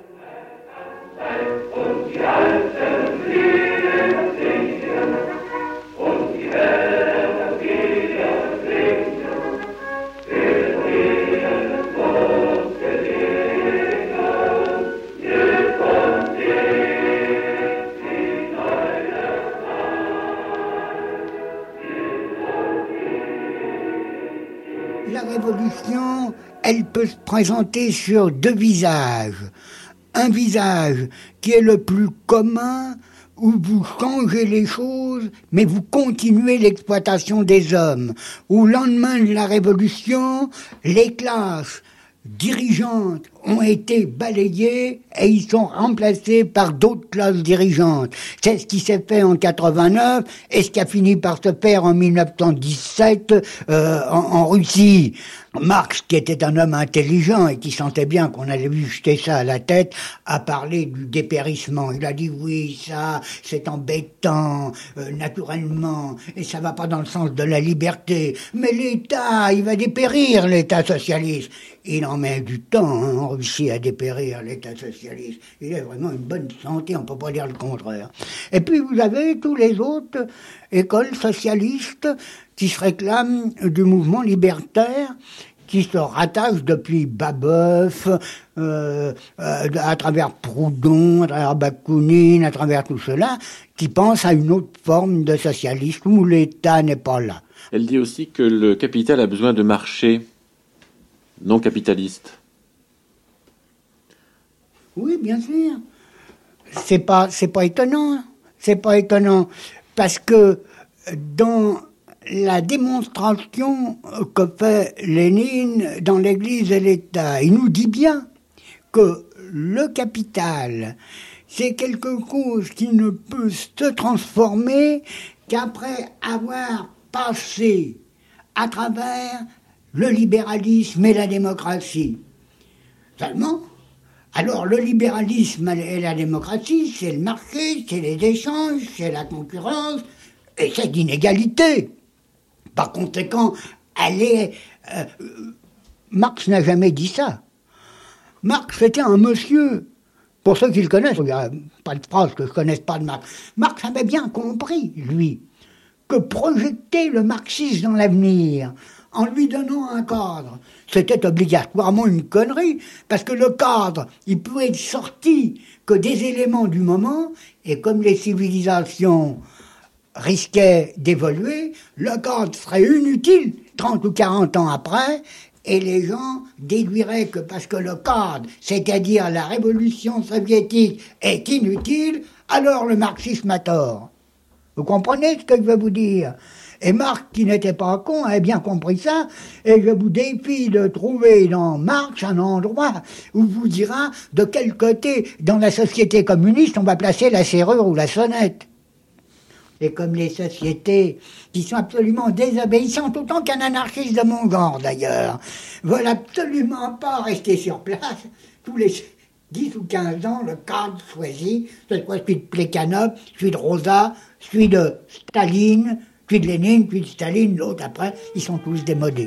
La révolution, elle peut se présenter sur deux visages. Un visage qui est le plus commun, où vous changez les choses, mais vous continuez l'exploitation des hommes. Au lendemain de la révolution, les classes dirigeantes ont été balayées et ils sont remplacés par d'autres classes dirigeantes. C'est ce qui s'est fait en 89 et ce qui a fini par se faire en 1917 en Russie. Marx, qui était un homme intelligent et qui sentait bien qu'on allait lui jeter ça à la tête, a parlé du dépérissement. Il a dit oui, ça, c'est embêtant, naturellement, et ça va pas dans le sens de la liberté. Mais l'État, il va dépérir, l'État socialiste. Il en met du temps, hein, en Russie, à dépérir l'État socialiste. Il est vraiment une bonne santé, on peut pas dire le contraire. Et puis vous avez tous les autres écoles socialistes qui se réclament du mouvement libertaire, qui se rattachent depuis Babeuf, à travers Proudhon, à travers Bakounine, à travers tout cela, qui pensent à une autre forme de socialisme où l'État n'est pas là. Elle dit aussi que le capital a besoin de marchés non capitalistes. Oui, bien sûr. C'est pas étonnant. C'est pas étonnant. Parce que dans la démonstration que fait Lénine dans l'Église et l'État, il nous dit bien que le capital, c'est quelque chose qui ne peut se transformer qu'après avoir passé à travers le libéralisme et la démocratie. Seulement, alors le libéralisme et la démocratie, c'est le marché, c'est les échanges, c'est la concurrence, et c'est l'inégalité. Par conséquent, Marx n'a jamais dit ça. Marx était un monsieur Pour ceux qui le connaissent, il n'y a pas de phrase que je ne connaisse pas de Marx. Marx avait bien compris, lui, que projeter le marxisme dans l'avenir, en lui donnant un cadre, c'était obligatoirement une connerie, parce que le cadre, il pouvait être sorti que des éléments du moment, et comme les civilisations risquaient d'évoluer, le cadre serait inutile 30 ou 40 ans après, et les gens déduiraient que parce que le cadre, c'est-à-dire la révolution soviétique, est inutile, alors le marxisme a tort. Vous comprenez ce que je veux vous dire ? Et Marx, qui n'était pas con, avait bien compris ça, et je vous défie de trouver dans Marx un endroit où vous dira de quel côté, dans la société communiste, on va placer la serrure ou la sonnette. Et comme les sociétés qui sont absolument désobéissantes, autant qu'un anarchiste de mon genre d'ailleurs, veulent absolument pas rester sur place, tous les 10 ou 15 ans, le cadre choisi, cette fois celui de Plekhanov, celui de Rosa, celui de Staline, puis de Lénine, puis de Staline, l'autre après, ils sont tous démodés.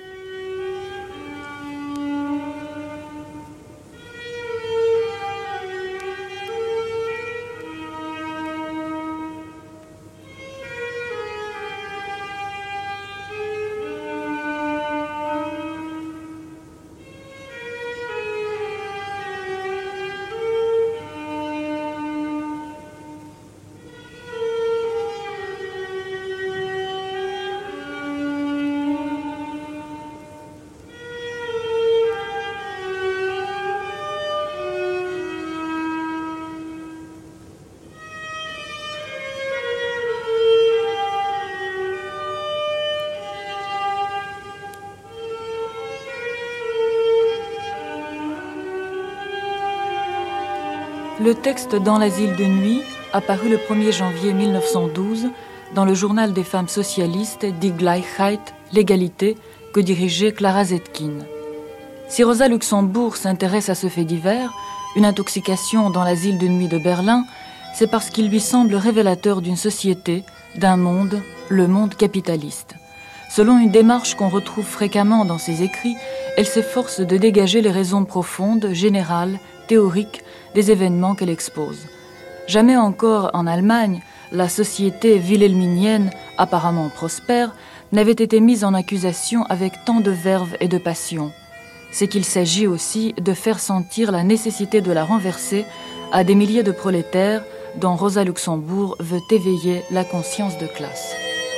Le texte « Dans l'asile de nuit », apparu le 1er janvier 1912 dans le journal des femmes socialistes Die Gleichheit, l'égalité, que dirigeait Clara Zetkin. Si Rosa Luxembourg s'intéresse à ce fait divers, une intoxication dans l'asile de nuit de Berlin, c'est parce qu'il lui semble révélateur d'une société, d'un monde, le monde capitaliste. Selon une démarche qu'on retrouve fréquemment dans ses écrits, elle s'efforce de dégager les raisons profondes, générales, théoriques des événements qu'elle expose. Jamais encore en Allemagne, la société wilhelminienne, apparemment prospère, n'avait été mise en accusation avec tant de verve et de passion. C'est qu'il s'agit aussi de faire sentir la nécessité de la renverser à des milliers de prolétaires dont Rosa Luxembourg veut éveiller la conscience de classe.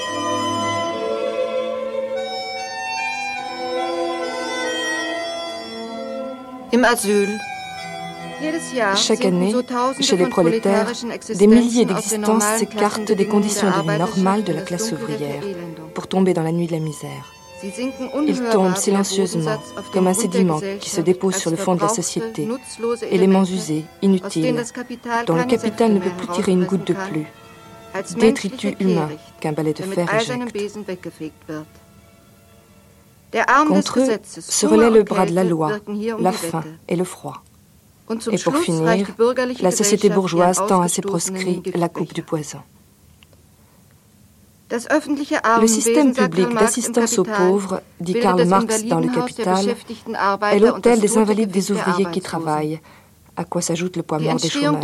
Im Asyl. Chaque année, chez les prolétaires, des milliers d'existences s'écartent des conditions de vie normales de la classe ouvrière pour tomber dans la nuit de la misère. Ils tombent silencieusement, comme un sédiment qui se dépose sur le fond de la société, éléments usés, inutiles, dont le capital ne peut plus tirer une goutte de plus, détritus humains qu'un balai de fer éjecte. Contre eux se relaie le bras de la loi, la faim et le froid. Et pour finir, la société bourgeoise tend à ses proscrits la coupe du poison. Le système public d'assistance aux pauvres, dit Karl Marx dans Le Capital, est l'autel des invalides des ouvriers qui travaillent, à quoi s'ajoute le poids mort des chômeurs.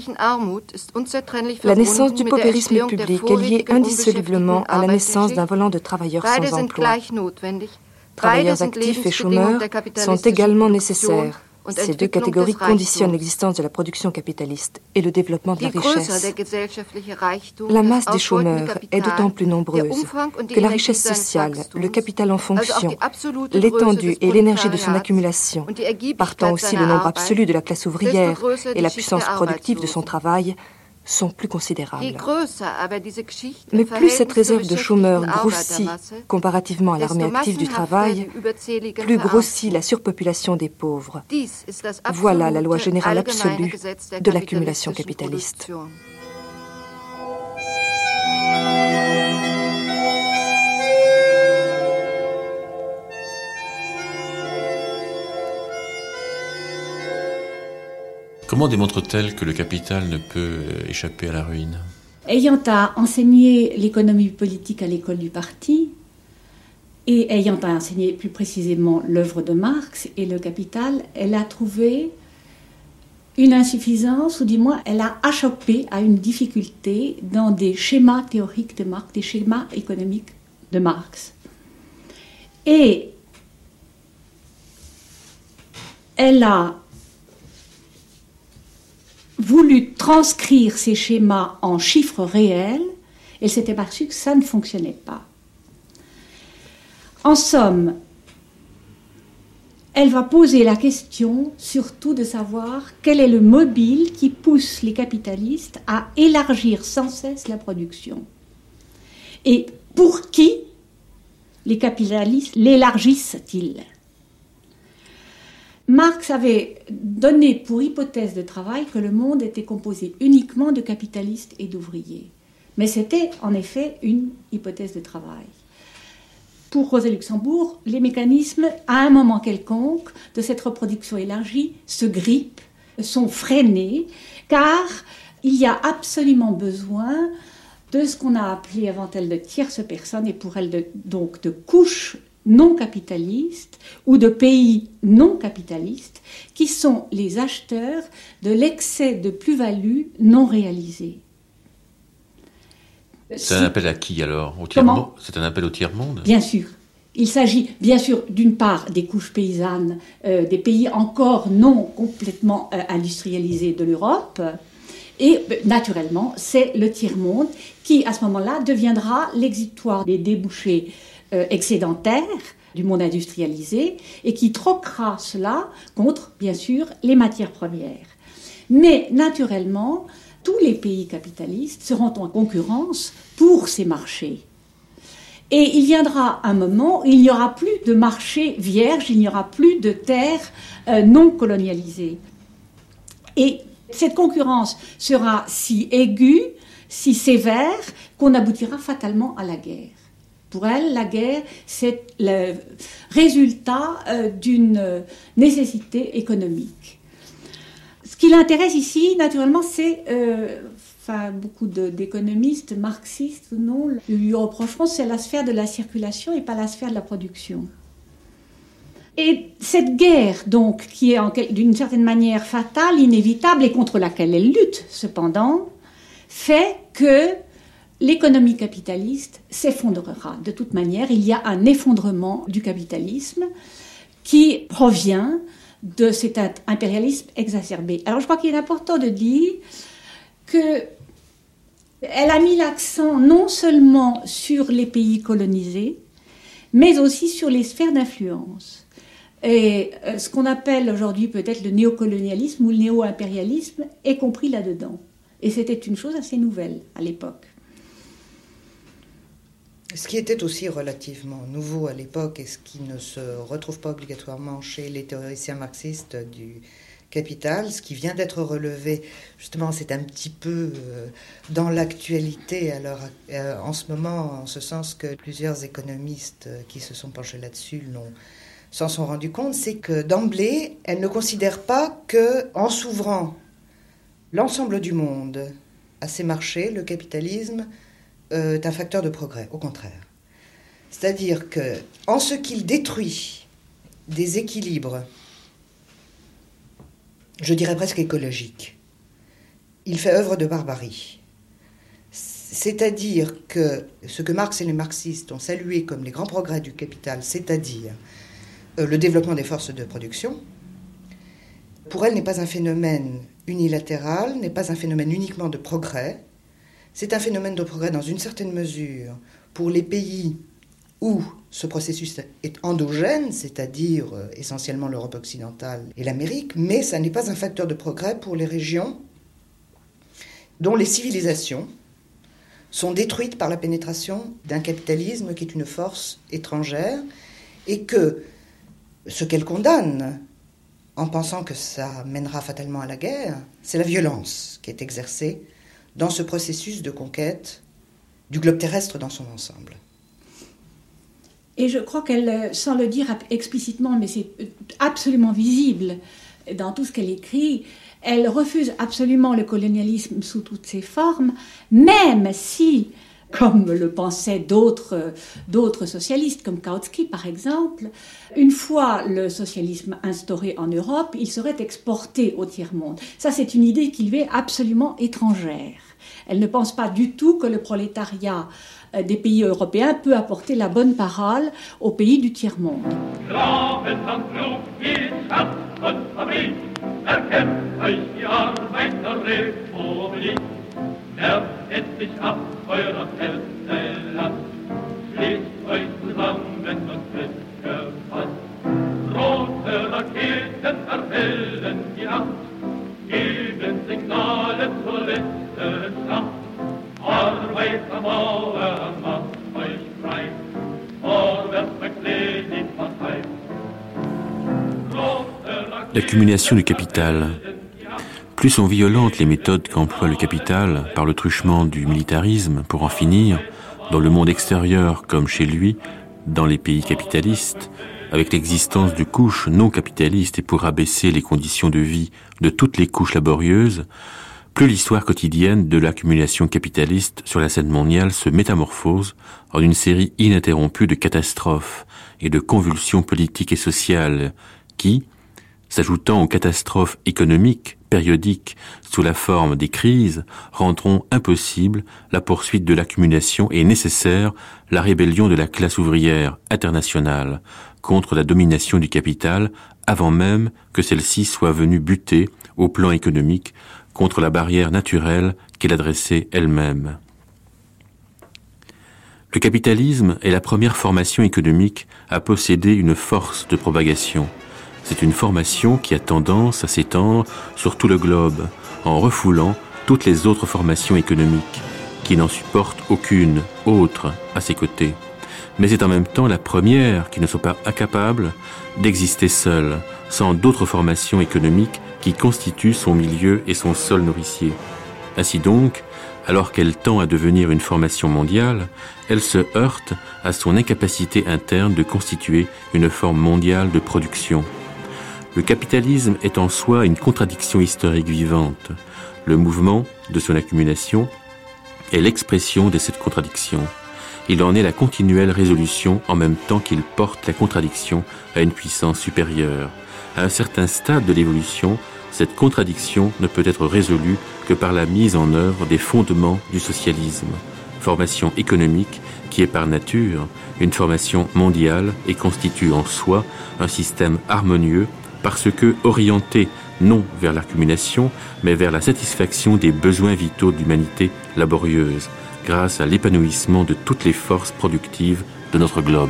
La naissance du paupérisme public est liée indissolublement à la naissance d'un volant de travailleurs sans emploi. Travailleurs actifs et chômeurs sont également nécessaires. Ces deux catégories conditionnent l'existence de la production capitaliste et le développement de la richesse. La masse des chômeurs est d'autant plus nombreuse que la richesse sociale, le capital en fonction, l'étendue et l'énergie de son accumulation, partant aussi le nombre absolu de la classe ouvrière et la puissance productive de son travail, sont plus considérables. Mais plus cette réserve de chômeurs grossit comparativement à l'armée active du travail, plus grossit la surpopulation des pauvres. Voilà la loi générale absolue de l'accumulation capitaliste. Comment démontre-t-elle que le capital ne peut échapper à la ruine ? Ayant à enseigner l'économie politique à l'école du parti, et ayant à enseigner plus précisément l'œuvre de Marx et le Capital, elle a trouvé une insuffisance, ou du moins elle a achoppé à une difficulté dans des schémas théoriques de Marx, des schémas économiques de Marx. Et elle a voulu transcrire ces schémas en chiffres réels, elle s'est aperçue que ça ne fonctionnait pas. En somme, elle va poser la question surtout de savoir quel est le mobile qui pousse les capitalistes à élargir sans cesse la production. Et pour qui les capitalistes l'élargissent-ils ? Marx avait donné pour hypothèse de travail que le monde était composé uniquement de capitalistes et d'ouvriers. Mais c'était en effet une hypothèse de travail. Pour Rosa Luxembourg, les mécanismes, à un moment quelconque de cette reproduction élargie, se grippent, sont freinés, car il y a absolument besoin de ce qu'on a appelé avant elle de tierces personnes, et pour elle donc de couches non capitalistes ou de pays non capitalistes, qui sont les acheteurs de l'excès de plus-value non réalisé. C'est un appel à qui alors ? Au tiers-monde ? C'est un appel au tiers-monde ? Bien sûr. Il s'agit bien sûr d'une part des couches paysannes, des pays encore non complètement industrialisés de l'Europe, et naturellement c'est le tiers-monde qui à ce moment-là deviendra l'exutoire des débouchés excédentaires du monde industrialisé et qui troquera cela contre bien sûr les matières premières. Mais naturellement, tous les pays capitalistes seront en concurrence pour ces marchés. Et il viendra un moment où il n'y aura plus de marché vierge, il n'y aura plus de terres non colonialisées. Et cette concurrence sera si aiguë, si sévère, qu'on aboutira fatalement à la guerre. Pour elle, la guerre, c'est le résultat d'une nécessité économique. Ce qui l'intéresse ici, naturellement, c'est... beaucoup d'économistes marxistes ou non lui reprocheront, c'est la sphère de la circulation et pas la sphère de la production. Et cette guerre, donc, qui est d'une certaine manière fatale, inévitable et contre laquelle elle lutte, cependant, fait que l'économie capitaliste s'effondrera. De toute manière, il y a un effondrement du capitalisme qui provient de cet impérialisme exacerbé. Alors, je crois qu'il est important de dire qu'elle a mis l'accent non seulement sur les pays colonisés, mais aussi sur les sphères d'influence. Et ce qu'on appelle aujourd'hui peut-être le néocolonialisme ou le néo-impérialisme est compris là-dedans. Et c'était une chose assez nouvelle à l'époque. Ce qui était aussi relativement nouveau à l'époque et ce qui ne se retrouve pas obligatoirement chez les théoriciens marxistes du Capital, ce qui vient d'être relevé, justement, c'est un petit peu dans l'actualité alors, en ce moment, en ce sens que plusieurs économistes qui se sont penchés là-dessus s'en sont rendus compte, c'est que d'emblée, elle ne considère pas qu'en s'ouvrant l'ensemble du monde à ces marchés, le capitalisme est un facteur de progrès, au contraire. C'est-à-dire qu'en ce qu'il détruit des équilibres, je dirais presque écologique, il fait œuvre de barbarie. C'est-à-dire que ce que Marx et les marxistes ont salué comme les grands progrès du capital, c'est-à-dire le développement des forces de production, pour elle n'est pas un phénomène unilatéral, n'est pas un phénomène uniquement de progrès, c'est un phénomène de progrès dans une certaine mesure pour les pays où ce processus est endogène, c'est-à-dire essentiellement l'Europe occidentale et l'Amérique, mais ça n'est pas un facteur de progrès pour les régions dont les civilisations sont détruites par la pénétration d'un capitalisme qui est une force étrangère et que ce qu'elle condamne, en pensant que ça mènera fatalement à la guerre, c'est la violence qui est exercée dans ce processus de conquête du globe terrestre dans son ensemble. Et je crois qu'elle, sans le dire explicitement, mais c'est absolument visible dans tout ce qu'elle écrit, elle refuse absolument le colonialisme sous toutes ses formes, même si comme le pensaient d'autres socialistes, comme Kautsky par exemple. Une fois le socialisme instauré en Europe, il serait exporté au tiers-monde. Ça, c'est une idée qui lui est absolument étrangère. Elle ne pense pas du tout que le prolétariat des pays européens peut apporter la bonne parole aux pays du tiers-monde. L'accumulation du capital. Plus sont violentes les méthodes qu'emploie le capital par le truchement du militarisme pour en finir, dans le monde extérieur comme chez lui, dans les pays capitalistes, avec l'existence de couches non capitalistes et pour abaisser les conditions de vie de toutes les couches laborieuses, plus l'histoire quotidienne de l'accumulation capitaliste sur la scène mondiale se métamorphose en une série ininterrompue de catastrophes et de convulsions politiques et sociales qui, s'ajoutant aux catastrophes économiques périodiques sous la forme des crises, rendront impossible la poursuite de l'accumulation et nécessaire la rébellion de la classe ouvrière internationale contre la domination du capital avant même que celle-ci soit venue buter au plan économique contre la barrière naturelle qu'elle a dressée elle-même. Le capitalisme est la première formation économique à posséder une force de propagation. C'est une formation qui a tendance à s'étendre sur tout le globe, en refoulant toutes les autres formations économiques, qui n'en supportent aucune autre à ses côtés. Mais c'est en même temps la première qui ne soit pas incapable d'exister seule, sans d'autres formations économiques qui constituent son milieu et son sol nourricier. Ainsi donc, alors qu'elle tend à devenir une formation mondiale, elle se heurte à son incapacité interne de constituer une forme mondiale de production. Le capitalisme est en soi une contradiction historique vivante. Le mouvement de son accumulation est l'expression de cette contradiction. Il en est la continuelle résolution en même temps qu'il porte la contradiction à une puissance supérieure. À un certain stade de l'évolution, cette contradiction ne peut être résolue que par la mise en œuvre des fondements du socialisme, formation économique qui est par nature une formation mondiale et constitue en soi un système harmonieux parce que orienté non vers l'accumulation, mais vers la satisfaction des besoins vitaux de l'humanité laborieuse, grâce à l'épanouissement de toutes les forces productives de notre globe.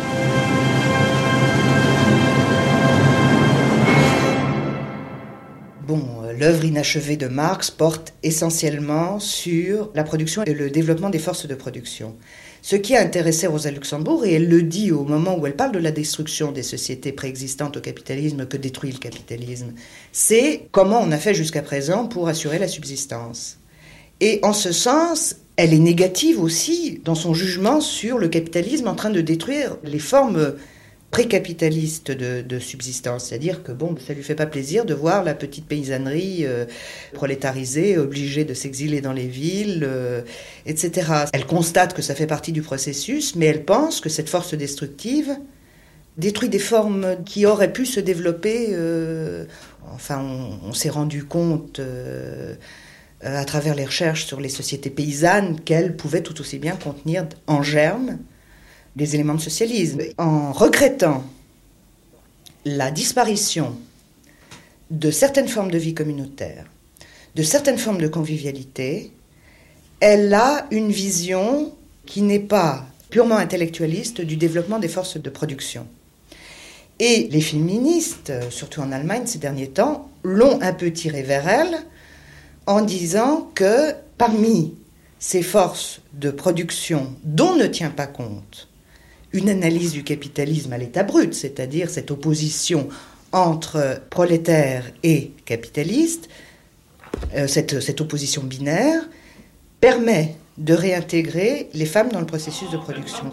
L'œuvre inachevée de Marx porte essentiellement sur la production et le développement des forces de production. Ce qui a intéressé Rosa Luxemburg, et elle le dit au moment où elle parle de la destruction des sociétés préexistantes au capitalisme que détruit le capitalisme, c'est comment on a fait jusqu'à présent pour assurer la subsistance. Et en ce sens, elle est négative aussi dans son jugement sur le capitalisme en train de détruire les formes pré-capitaliste de subsistance, c'est-à-dire que ça lui fait pas plaisir de voir la petite paysannerie prolétarisée, obligée de s'exiler dans les villes, etc. Elle constate que ça fait partie du processus, mais elle pense que cette force destructive détruit des formes qui auraient pu se développer. On s'est rendu compte à travers les recherches sur les sociétés paysannes qu'elles pouvaient tout aussi bien contenir en germe des éléments de socialisme. En regrettant la disparition de certaines formes de vie communautaire, de certaines formes de convivialité, elle a une vision qui n'est pas purement intellectualiste du développement des forces de production. Et les féministes, surtout en Allemagne ces derniers temps, l'ont un peu tiré vers elle en disant que parmi ces forces de production dont ne tient pas compte une analyse du capitalisme à l'état brut, c'est-à-dire cette opposition entre prolétaires et capitalistes, cette opposition binaire, permet de réintégrer les femmes dans le processus de production.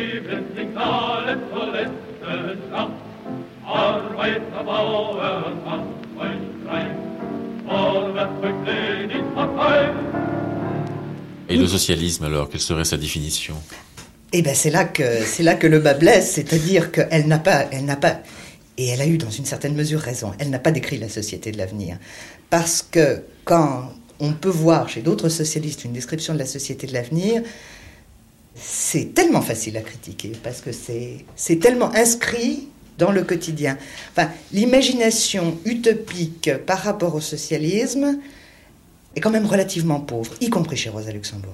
Et le socialisme, alors, quelle serait sa définition ? Eh bien, c'est là que le bas blesse, c'est-à-dire qu'elle n'a pas, et elle a eu dans une certaine mesure raison, elle n'a pas décrit la société de l'avenir. Parce que quand on peut voir chez d'autres socialistes une description de la société de l'avenir, c'est tellement facile à critiquer, parce que c'est tellement inscrit dans le quotidien. Enfin, l'imagination utopique par rapport au socialisme est quand même relativement pauvre, y compris chez Rosa Luxemburg.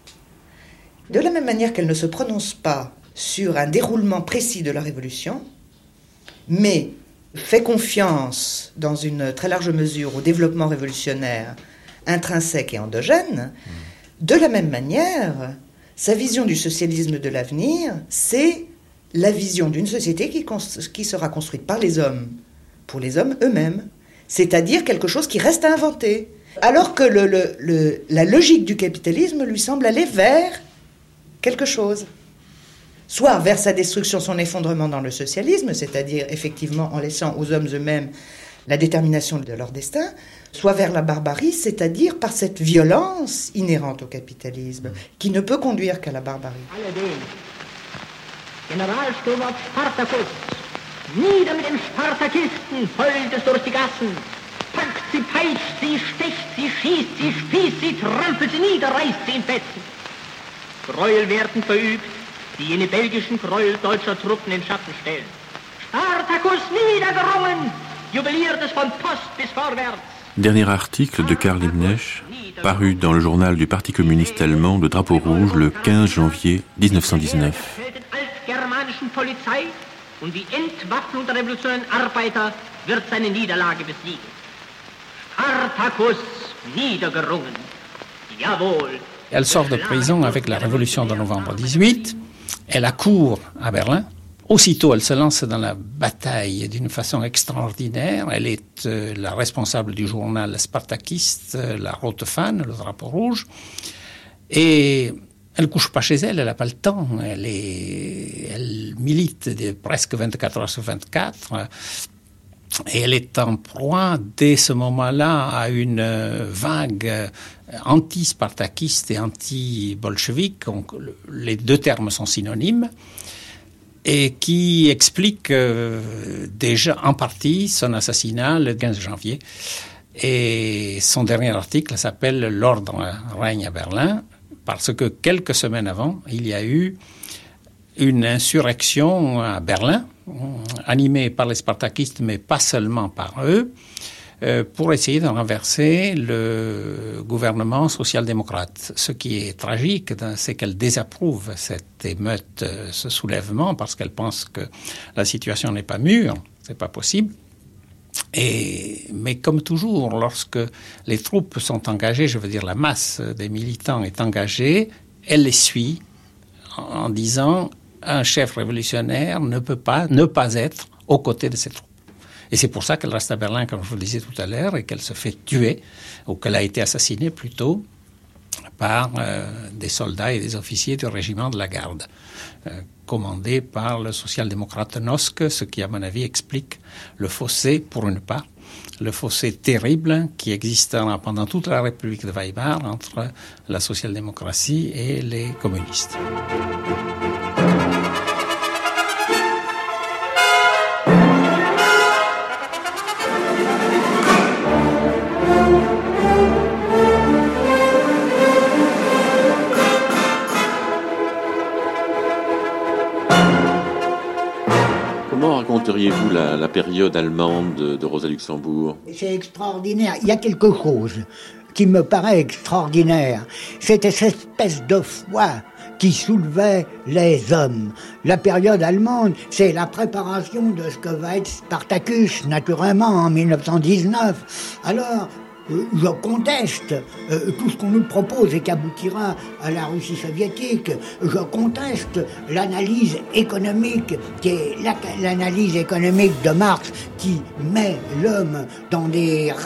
De la même manière qu'elle ne se prononce pas sur un déroulement précis de la Révolution, mais fait confiance dans une très large mesure au développement révolutionnaire intrinsèque et endogène, de la même manière, sa vision du socialisme de l'avenir, c'est la vision d'une société qui sera construite par les hommes, pour les hommes eux-mêmes, c'est-à-dire quelque chose qui reste à inventer. Alors que la logique du capitalisme lui semble aller vers quelque chose. Soit vers sa destruction, son effondrement dans le socialisme, c'est-à-dire effectivement en laissant aux hommes eux-mêmes la détermination de leur destin, soit vers la barbarie, c'est-à-dire par cette violence inhérente au capitalisme, qui ne peut conduire qu'à la barbarie. Generalsturmort Spartacus, nieder mit den Spartakisten, heult es durch die Gassen. Packt sie, peitscht sie, sticht sie, schießt sie, spießt sie, trampelt sie nieder, reißt sie in Fetzen. Gräuel werden verübt, die jene belgischen Gräuel deutscher Truppen in Schatten stellen. Spartacus niedergerungen, jubiliert es von Post bis vorwärts. Dernier article de Karl Liebknecht, paru dans le journal du Parti communiste allemand, le Drapeau rouge, le 15 janvier 1919. Germanischen Polizei und die Entwaffnung der revolutionären Arbeiter wird seine Niederlage besiegen. Spartacus niedergerungen. Jawohl. Elle sort de prison avec la révolution de novembre 18. Elle accourt à Berlin. Aussitôt, elle se lance dans la bataille d'une façon extraordinaire. Elle est la responsable du journal spartakiste, la Rote Fahne, le Drapeau rouge. Et elle ne couche pas chez elle, elle n'a pas le temps. Elle milite presque 24 heures sur 24. Et elle est en proie, dès ce moment-là, à une vague anti-spartakiste et anti-bolchevique. Les deux termes sont synonymes. Et qui explique déjà en partie son assassinat le 15 janvier. Et son dernier article s'appelle « L'ordre règne à Berlin », parce que quelques semaines avant, il y a eu une insurrection à Berlin, animée par les spartakistes, mais pas seulement par eux, pour essayer de renverser le gouvernement social-démocrate. Ce qui est tragique, c'est qu'elle désapprouve cette émeute, ce soulèvement, parce qu'elle pense que la situation n'est pas mûre, c'est pas possible. Mais comme toujours, lorsque les troupes sont engagées, je veux dire la masse des militants est engagée, elle les suit en disant un chef révolutionnaire ne peut pas ne pas être aux côtés de ses troupes. Et c'est pour ça qu'elle reste à Berlin, comme je vous le disais tout à l'heure, et qu'elle se fait tuer, ou qu'elle a été assassinée plutôt, par des soldats et des officiers du régiment de la garde, commandé par le social-démocrate Noske, ce qui, à mon avis, explique le fossé, pour une part, le fossé terrible qui existera pendant toute la République de Weimar entre la social-démocratie et les communistes. Comment raconteriez-vous la période allemande de Rosa Luxemburg ? C'est extraordinaire. Il y a quelque chose qui me paraît extraordinaire. C'était cette espèce de foi qui soulevait les hommes. La période allemande, c'est la préparation de ce que va être Spartacus, naturellement, en 1919. Alors, je conteste tout ce qu'on nous propose et qui aboutira à la Russie soviétique. Je conteste l'analyse économique, qui est l'analyse économique de Marx, qui met l'homme dans des raies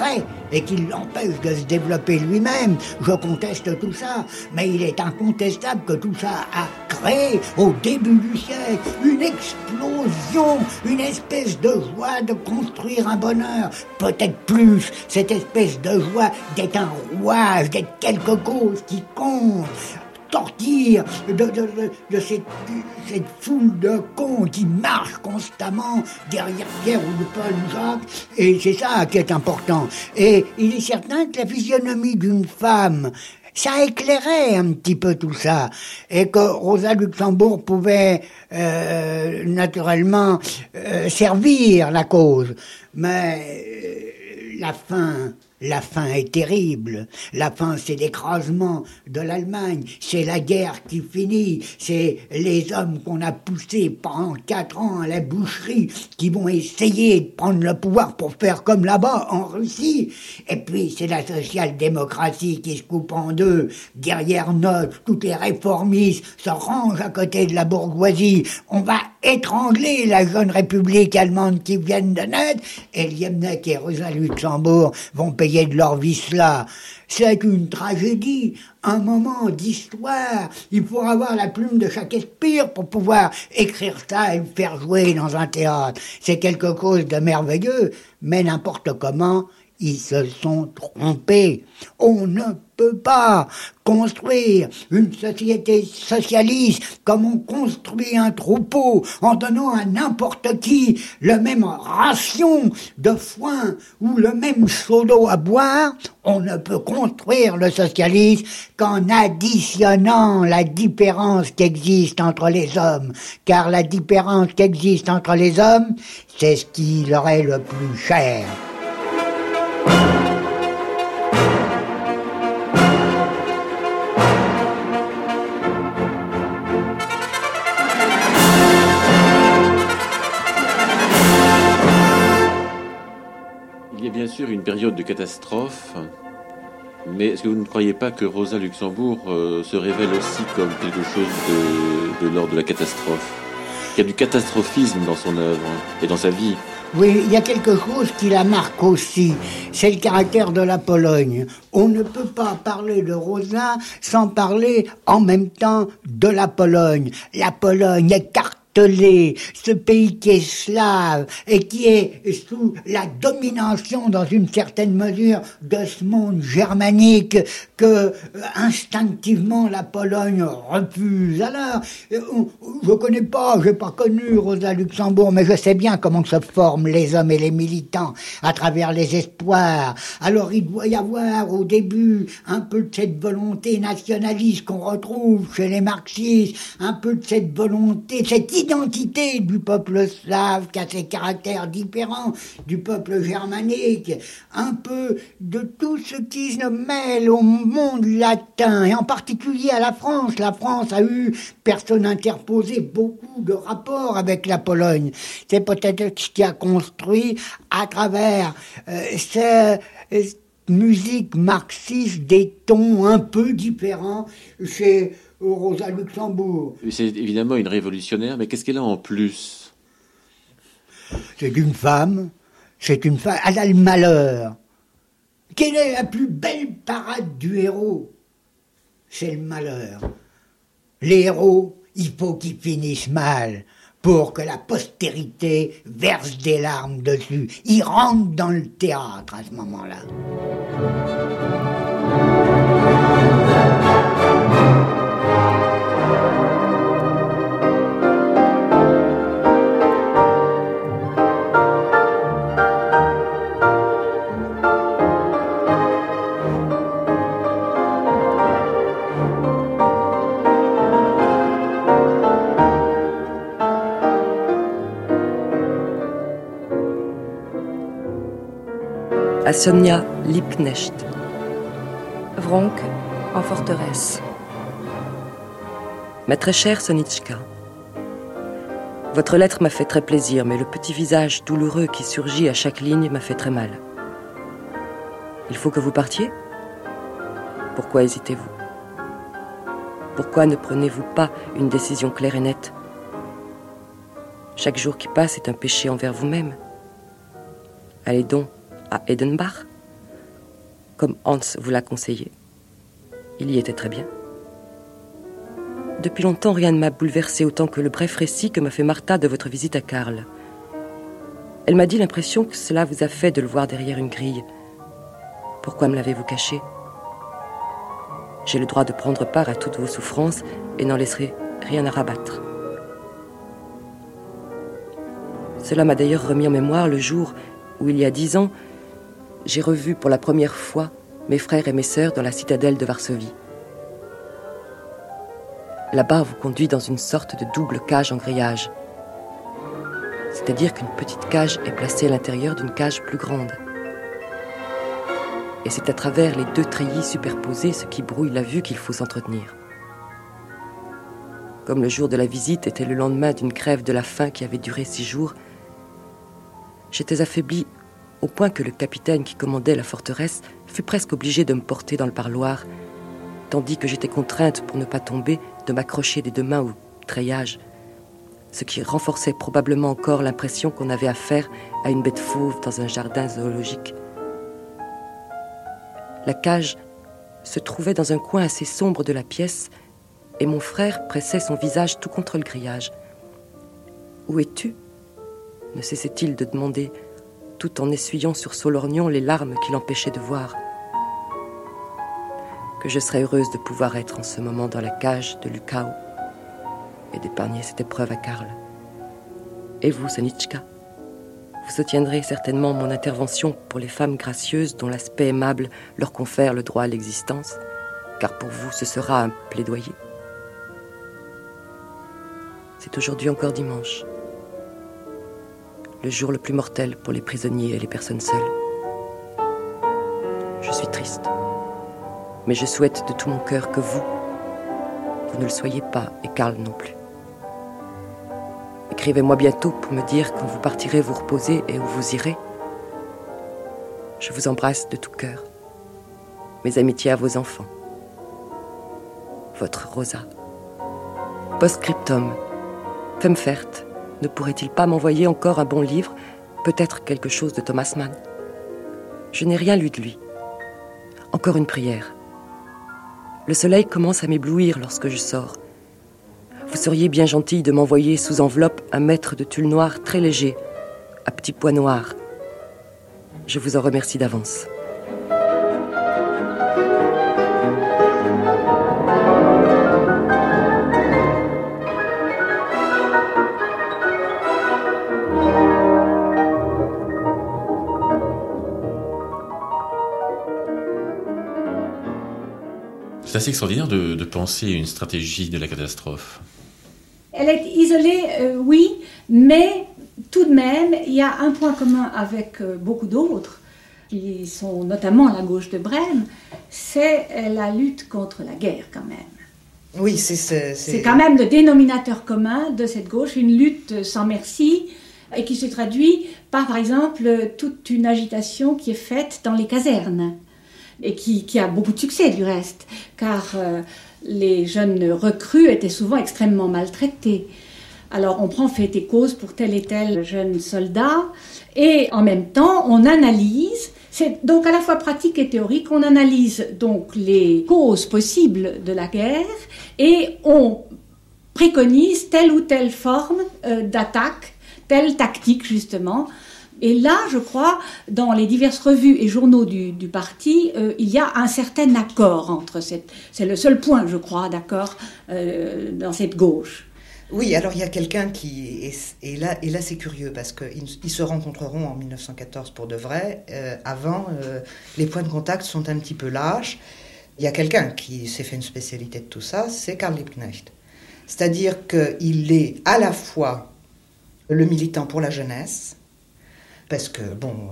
et qui l'empêche de se développer lui-même. Je conteste tout ça, mais il est incontestable que tout ça a créé, au début du siècle, une explosion, une espèce de joie de construire un bonheur, peut-être plus, cette espèce de joie d'être un rouage, d'être quelque chose qui compte, sortir de cette foule de cons qui marchent constamment derrière Pierre ou Paul ou Jacques, et c'est ça qui est important. Et il est certain que la physionomie d'une femme, ça éclairait un petit peu tout ça, et que Rosa Luxembourg pouvait naturellement servir la cause, mais la fin est terrible. La fin, c'est l'écrasement de l'Allemagne. C'est la guerre qui finit. C'est les hommes qu'on a poussés pendant 4 ans à la boucherie qui vont essayer de prendre le pouvoir pour faire comme là-bas en Russie. Et puis, c'est la social-démocratie qui se coupe en deux. Derrière Notes, tous les réformistes se rangent à côté de la bourgeoisie. On va étrangler la jeune république allemande qui vient de naître. Et Liebknecht et Rosa Luxembourg vont payer de leur vie cela. C'est une tragédie, un moment d'histoire. Il faut avoir la plume de Shakespeare pour pouvoir écrire ça et le faire jouer dans un théâtre. C'est quelque chose de merveilleux, mais n'importe comment, ils se sont trompés. On ne peut pas construire une société socialiste comme on construit un troupeau en donnant à n'importe qui le même ration de foin ou le même seau d'eau à boire. On ne peut construire le socialisme qu'en additionnant la différence qui existe entre les hommes. Car la différence qui existe entre les hommes, c'est ce qui leur est le plus cher. Il y a bien sûr une période de catastrophe, mais est-ce que vous ne croyez pas que Rosa Luxembourg se révèle aussi comme quelque chose de l'ordre de la catastrophe ? Il y a du catastrophisme dans son œuvre et dans sa vie. Oui, il y a quelque chose qui la marque aussi, c'est le caractère de la Pologne. On ne peut pas parler de Rosa sans parler en même temps de la Pologne. La Pologne écartelée, ce pays qui est slave et qui est sous la domination dans une certaine mesure de ce monde germanique que instinctivement la Pologne refuse. Alors, je connais pas, j'ai pas connu Rosa Luxembourg, mais je sais bien comment se forment les hommes et les militants à travers les espoirs. Alors il doit y avoir au début un peu de cette volonté nationaliste qu'on retrouve chez les marxistes, un peu de cette volonté, cette identité du peuple slave qui a ses caractères différents du peuple germanique, un peu de tout ce qui se mêle au monde latin, et en particulier à la France. La France a eu, personne interposé, beaucoup de rapports avec la Pologne. C'est peut-être ce qui a construit à travers cette musique marxiste des tons un peu différents chez Rosa Luxembourg. C'est évidemment une révolutionnaire, mais qu'est-ce qu'elle a en plus ? C'est une femme, elle a le malheur. Quelle est la plus belle parade du héros ? C'est le malheur. Les héros, il faut qu'ils finissent mal pour que la postérité verse des larmes dessus. Ils rentrent dans le théâtre à ce moment-là. À Sonia Liebknecht. Wronk en forteresse. Ma très chère Sonichka, votre lettre m'a fait très plaisir, mais le petit visage douloureux qui surgit à chaque ligne m'a fait très mal. Il faut que vous partiez ? Pourquoi hésitez-vous ? Pourquoi ne prenez-vous pas une décision claire et nette ? Chaque jour qui passe est un péché envers vous-même. Allez donc à Edenbach, comme Hans vous l'a conseillé. Il y était très bien. Depuis longtemps, rien ne m'a bouleversé autant que le bref récit que m'a fait Martha de votre visite à Karl. Elle m'a dit l'impression que cela vous a fait de le voir derrière une grille. Pourquoi me l'avez-vous caché ? J'ai le droit de prendre part à toutes vos souffrances et n'en laisserai rien à rabattre. Cela m'a d'ailleurs remis en mémoire le jour où, il y a 10 ans, j'ai revu pour la première fois mes frères et mes sœurs dans la citadelle de Varsovie. Là-bas, on vous conduit dans une sorte de double cage en grillage. C'est-à-dire qu'une petite cage est placée à l'intérieur d'une cage plus grande. Et c'est à travers les 2 treillis superposés, ce qui brouille la vue, qu'il faut s'entretenir. Comme le jour de la visite était le lendemain d'une grève de la faim qui avait duré 6 jours, j'étais affaiblie au point que le capitaine qui commandait la forteresse fut presque obligé de me porter dans le parloir, tandis que j'étais contrainte, pour ne pas tomber, de m'accrocher des 2 mains au treillage, ce qui renforçait probablement encore l'impression qu'on avait affaire à une bête fauve dans un jardin zoologique. La cage se trouvait dans un coin assez sombre de la pièce et mon frère pressait son visage tout contre le grillage. « Où es-tu » ne cessait-il de demander, tout en essuyant sur Solorgnon les larmes qui l'empêchaient de voir. Que je serais heureuse de pouvoir être en ce moment dans la cage de Lukau et d'épargner cette épreuve à Karl. Et vous, Sonitchka, vous soutiendrez certainement mon intervention pour les femmes gracieuses dont l'aspect aimable leur confère le droit à l'existence, car pour vous, ce sera un plaidoyer. C'est aujourd'hui encore dimanche, le jour le plus mortel pour les prisonniers et les personnes seules. Je suis triste. Mais je souhaite de tout mon cœur que vous ne le soyez pas, et Karl non plus. Écrivez-moi bientôt pour me dire quand vous partirez vous reposer et où vous irez. Je vous embrasse de tout cœur. Mes amitiés à vos enfants. Votre Rosa. Post-scriptum. Femfert, ne pourrait-il pas m'envoyer encore un bon livre, peut-être quelque chose de Thomas Mann ? Je n'ai rien lu de lui. Encore une prière. Le soleil commence à m'éblouir lorsque je sors. Vous seriez bien gentil de m'envoyer sous enveloppe un mètre de tulle noir très léger, à petits pois noirs. Je vous en remercie d'avance. C'est assez extraordinaire de penser une stratégie de la catastrophe. Elle est isolée, oui, mais tout de même, il y a un point commun avec beaucoup d'autres, qui sont notamment la gauche de Brême, c'est la lutte contre la guerre quand même. Oui, c'est quand même le dénominateur commun de cette gauche, une lutte sans merci, et qui se traduit par exemple, toute une agitation qui est faite dans les casernes. Et qui a beaucoup de succès du reste, car les jeunes recrues étaient souvent extrêmement maltraités. Alors on prend fait et cause pour tel et tel jeune soldat, et en même temps on analyse, c'est donc à la fois pratique et théorique, on analyse donc les causes possibles de la guerre, et on préconise telle ou telle forme d'attaque, telle tactique justement. Et là, je crois, dans les diverses revues et journaux du parti, il y a un certain accord entre c'est le seul point, je crois, d'accord dans cette gauche. Oui, alors il y a quelqu'un qui et là c'est curieux parce qu'ils se rencontreront en 1914 pour de vrai. Avant, les points de contact sont un petit peu lâches. Il y a quelqu'un qui s'est fait une spécialité de tout ça, c'est Karl Liebknecht. C'est-à-dire qu'il est à la fois le militant pour la jeunesse. Parce que,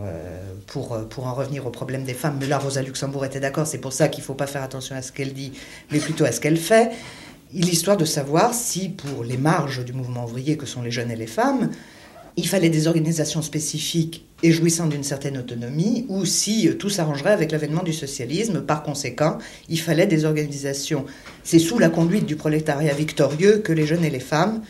pour en revenir au problème des femmes, mais là, Rosa Luxembourg était d'accord, c'est pour ça qu'il ne faut pas faire attention à ce qu'elle dit, mais plutôt à ce qu'elle fait. L'histoire de savoir si, pour les marges du mouvement ouvrier que sont les jeunes et les femmes, il fallait des organisations spécifiques et jouissant d'une certaine autonomie, ou si tout s'arrangerait avec l'avènement du socialisme. Par conséquent, il fallait des organisations. C'est sous la conduite du prolétariat victorieux que les jeunes et les femmes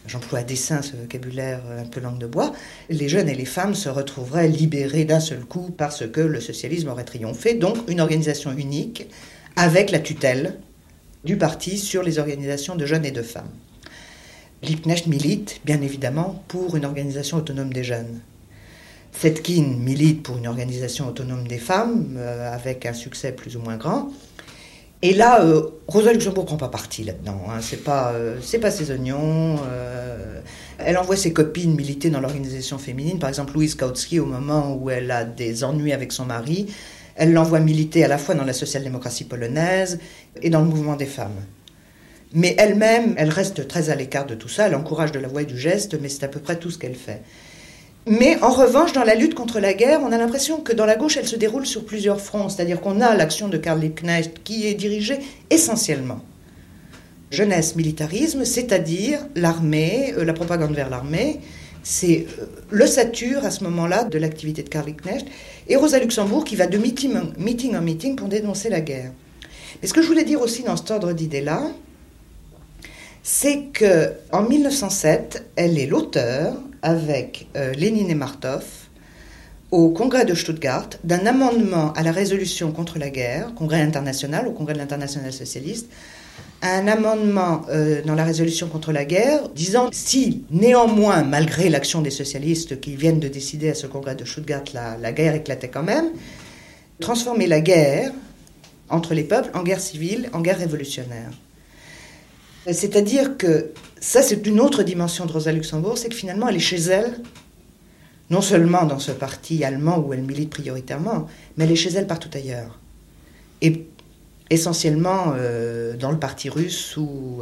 j'emploie à dessein ce vocabulaire un peu langue de bois, les jeunes et les femmes se retrouveraient libérés d'un seul coup parce que le socialisme aurait triomphé, donc une organisation unique avec la tutelle du parti sur les organisations de jeunes et de femmes. Liebknecht milite, bien évidemment, pour une organisation autonome des jeunes. Zetkin milite pour une organisation autonome des femmes, avec un succès plus ou moins grand. Et là, Rosa Luxembourg ne prend pas parti là-dedans. Hein. C'est pas ses oignons. Elle envoie ses copines militer dans l'organisation féminine. Par exemple, Louise Kautsky, au moment où elle a des ennuis avec son mari, elle l'envoie militer à la fois dans la social-démocratie polonaise et dans le mouvement des femmes. Mais elle-même, elle reste très à l'écart de tout ça. Elle encourage de la voix et du geste, mais c'est à peu près tout ce qu'elle fait. Mais en revanche, dans la lutte contre la guerre, on a l'impression que dans la gauche, elle se déroule sur plusieurs fronts. C'est-à-dire qu'on a l'action de Karl Liebknecht qui est dirigée essentiellement jeunesse, militarisme, c'est-à-dire l'armée, la propagande vers l'armée. C'est l'ossature à ce moment-là de l'activité de Karl Liebknecht. Et Rosa Luxembourg qui va de meeting en meeting pour dénoncer la guerre. Mais ce que je voulais dire aussi dans cet ordre d'idées-là, c'est qu'en 1907, elle est l'auteure, avec Lénine et Martov, au congrès de Stuttgart, d'un amendement à la résolution contre la guerre, congrès international, au congrès de l'Internationale socialiste, un amendement dans la résolution contre la guerre, disant si, néanmoins, malgré l'action des socialistes qui viennent de décider à ce congrès de Stuttgart, la guerre éclatait quand même, transformer la guerre entre les peuples en guerre civile, en guerre révolutionnaire. C'est-à-dire que ça, c'est une autre dimension de Rosa Luxembourg, c'est que finalement, elle est chez elle, non seulement dans ce parti allemand où elle milite prioritairement, mais elle est chez elle partout ailleurs. Et essentiellement dans le parti russe où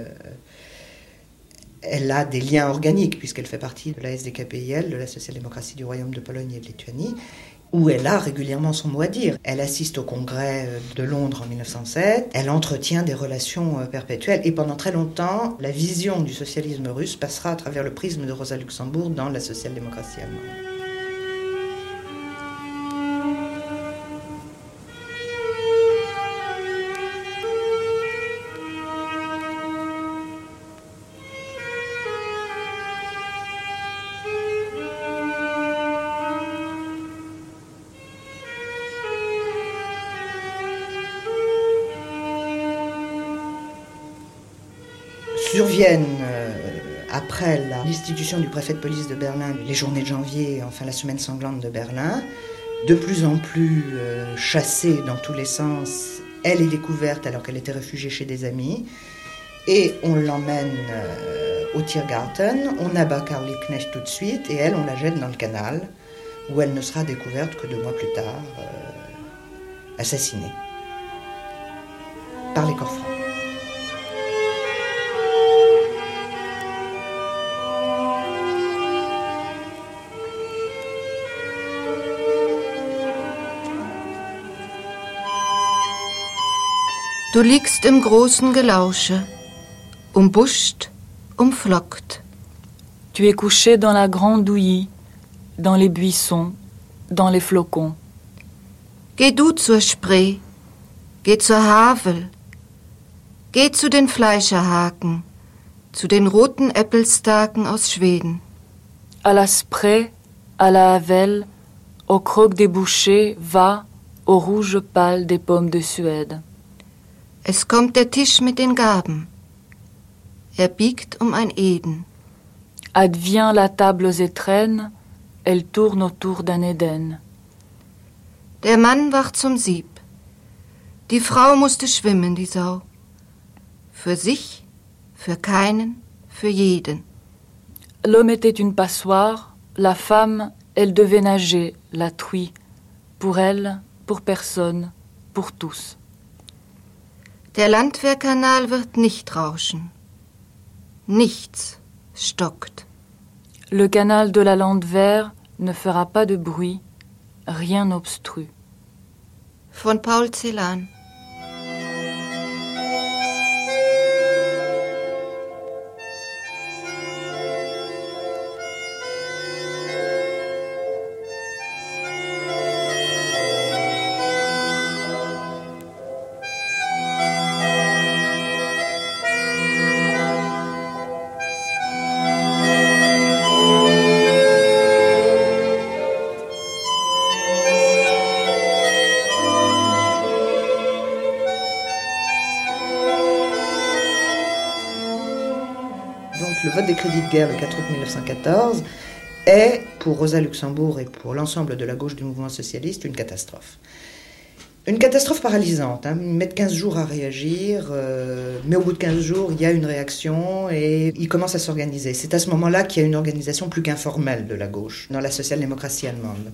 elle a des liens organiques, puisqu'elle fait partie de la SDKPIL, de la social-démocratie du Royaume de Pologne et de Lituanie, où elle a régulièrement son mot à dire. Elle assiste au congrès de Londres en 1907, elle entretient des relations perpétuelles, et pendant très longtemps, la vision du socialisme russe passera à travers le prisme de Rosa Luxembourg dans la social-démocratie allemande. Surviennent, après l'institution du préfet de police de Berlin, les journées de janvier, enfin la semaine sanglante de Berlin, de plus en plus chassée dans tous les sens. Elle est découverte alors qu'elle était réfugiée chez des amis, et on l'emmène au Tiergarten, on abat Karl Liebknecht tout de suite, et elle, on la jette dans le canal, où elle ne sera découverte que 2 mois plus tard, assassinée par les corps francs. Du liegst im großen Gelausche, umbuscht, umflockt. Tu es couché dans la grande ouillie, dans les buissons, dans les flocons. Geh du zur Spree, geh zur Havel, geh zu den Fleischerhaken, zu den roten Äppelstaken aus Schweden. À la Spree, à la Havel, au croc des bouchers, va, au rouge pâle des pommes de Suède. Es kommt der Tisch mit den Gaben. Biegt ein Eden. Advient la table aux étrennes, elle tourne autour d'un Éden. Der Mann wacht zum Sieb. Die Frau musste schwimmen, die Sau. Für sich, für keinen, für jeden. L'homme était une passoire, la femme, elle devait nager, la truie. Pour elle, pour personne, pour tous. Der Landwehrkanal wird nicht rauschen. Nichts stockt. Le canal de la Landwehr ne fera pas de bruit, rien n'obstrue. Von Paul Celan. des crédits de guerre le 4 août 1914 est, pour Rosa Luxembourg et pour l'ensemble de la gauche du mouvement socialiste, une catastrophe. Une catastrophe paralysante. Ils mettent 15 jours à réagir, mais au bout de 15 jours, il y a une réaction et ils commencent à s'organiser. C'est à ce moment-là qu'il y a une organisation plus qu'informelle de la gauche, dans la social-démocratie allemande.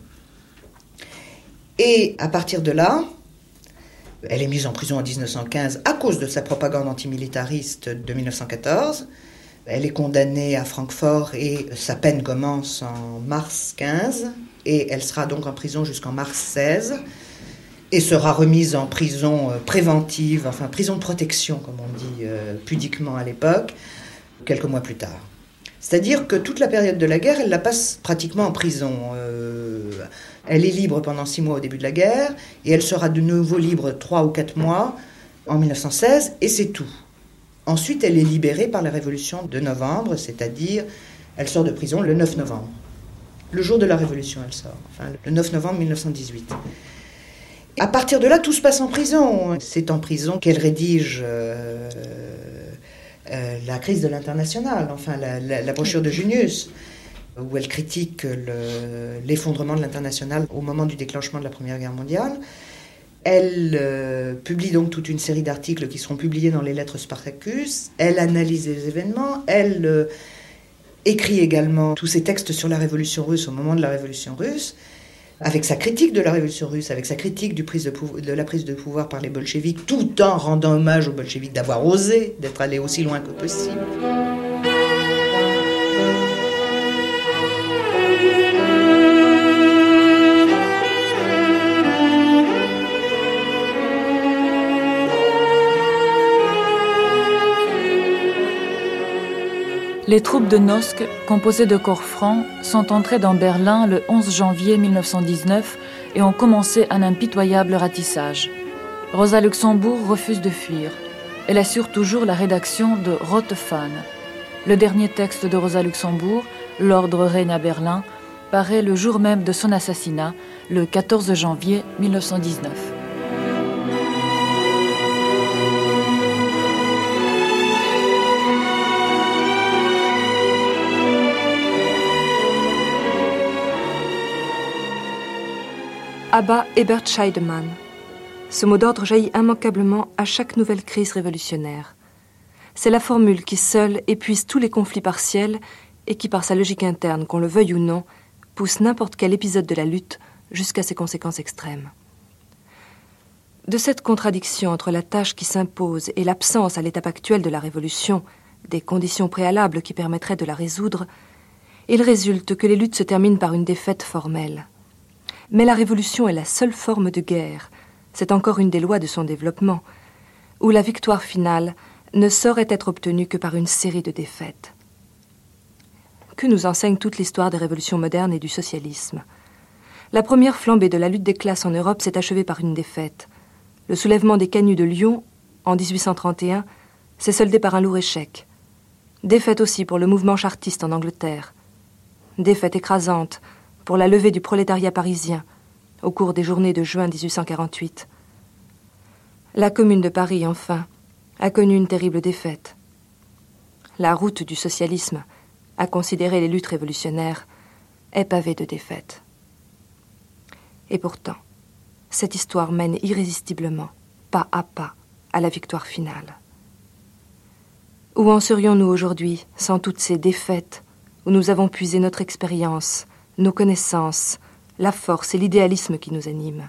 Et à partir de là, elle est mise en prison en 1915 à cause de sa propagande antimilitariste de 1914. Elle est condamnée à Francfort et sa peine commence en mars 15 et elle sera donc en prison jusqu'en mars 16 et sera remise en prison préventive, enfin prison de protection comme on dit pudiquement à l'époque, quelques mois plus tard. C'est-à-dire que toute la période de la guerre, elle la passe pratiquement en prison. Elle est libre pendant 6 mois au début de la guerre et elle sera de nouveau libre 3 ou 4 mois en 1916 et c'est tout. Ensuite, elle est libérée par la Révolution de novembre, c'est-à-dire elle sort de prison le 9 novembre. Le jour de la Révolution, elle sort, enfin, le 9 novembre 1918. À partir de là, tout se passe en prison. C'est en prison qu'elle rédige la crise de l'Internationale, enfin la brochure de Junius, où elle critique l'effondrement de l'Internationale au moment du déclenchement de la Première Guerre mondiale. Elle publie donc toute une série d'articles qui seront publiés dans les lettres Spartacus. Elle analyse les événements. Elle écrit également tous ses textes sur la Révolution russe au moment de la Révolution russe, avec sa critique de la Révolution russe, avec sa critique de la prise de pouvoir par les bolcheviks, tout en rendant hommage aux bolcheviks d'avoir osé, d'être allés aussi loin que possible. Les troupes de Nosk, composées de corps francs, sont entrées dans Berlin le 11 janvier 1919 et ont commencé un impitoyable ratissage. Rosa Luxembourg refuse de fuir. Elle assure toujours la rédaction de Rote Fahne. Le dernier texte de Rosa Luxembourg, L'ordre règne à Berlin, paraît le jour même de son assassinat, le 14 janvier 1919. Abba Ebert Scheidemann. Ce mot d'ordre jaillit immanquablement à chaque nouvelle crise révolutionnaire. C'est la formule qui seule épuise tous les conflits partiels et qui, par sa logique interne, qu'on le veuille ou non, pousse n'importe quel épisode de la lutte jusqu'à ses conséquences extrêmes. De cette contradiction entre la tâche qui s'impose et l'absence à l'étape actuelle de la révolution des conditions préalables qui permettraient de la résoudre, il résulte que les luttes se terminent par une défaite formelle. Mais la révolution est la seule forme de guerre, c'est encore une des lois de son développement, où la victoire finale ne saurait être obtenue que par une série de défaites. Que nous enseigne toute l'histoire des révolutions modernes et du socialisme? La première flambée de la lutte des classes en Europe s'est achevée par une défaite. Le soulèvement des canuts de Lyon, en 1831, s'est soldé par un lourd échec. Défaite aussi pour le mouvement chartiste en Angleterre. Défaite écrasante pour la levée du prolétariat parisien au cours des journées de juin 1848. La Commune de Paris, enfin, a connu une terrible défaite. La route du socialisme, à considérer les luttes révolutionnaires, est pavée de défaites. Et pourtant, cette histoire mène irrésistiblement, pas à pas, à la victoire finale. Où en serions-nous aujourd'hui sans toutes ces défaites où nous avons puisé notre expérience, nos connaissances, la force et l'idéalisme qui nous animent?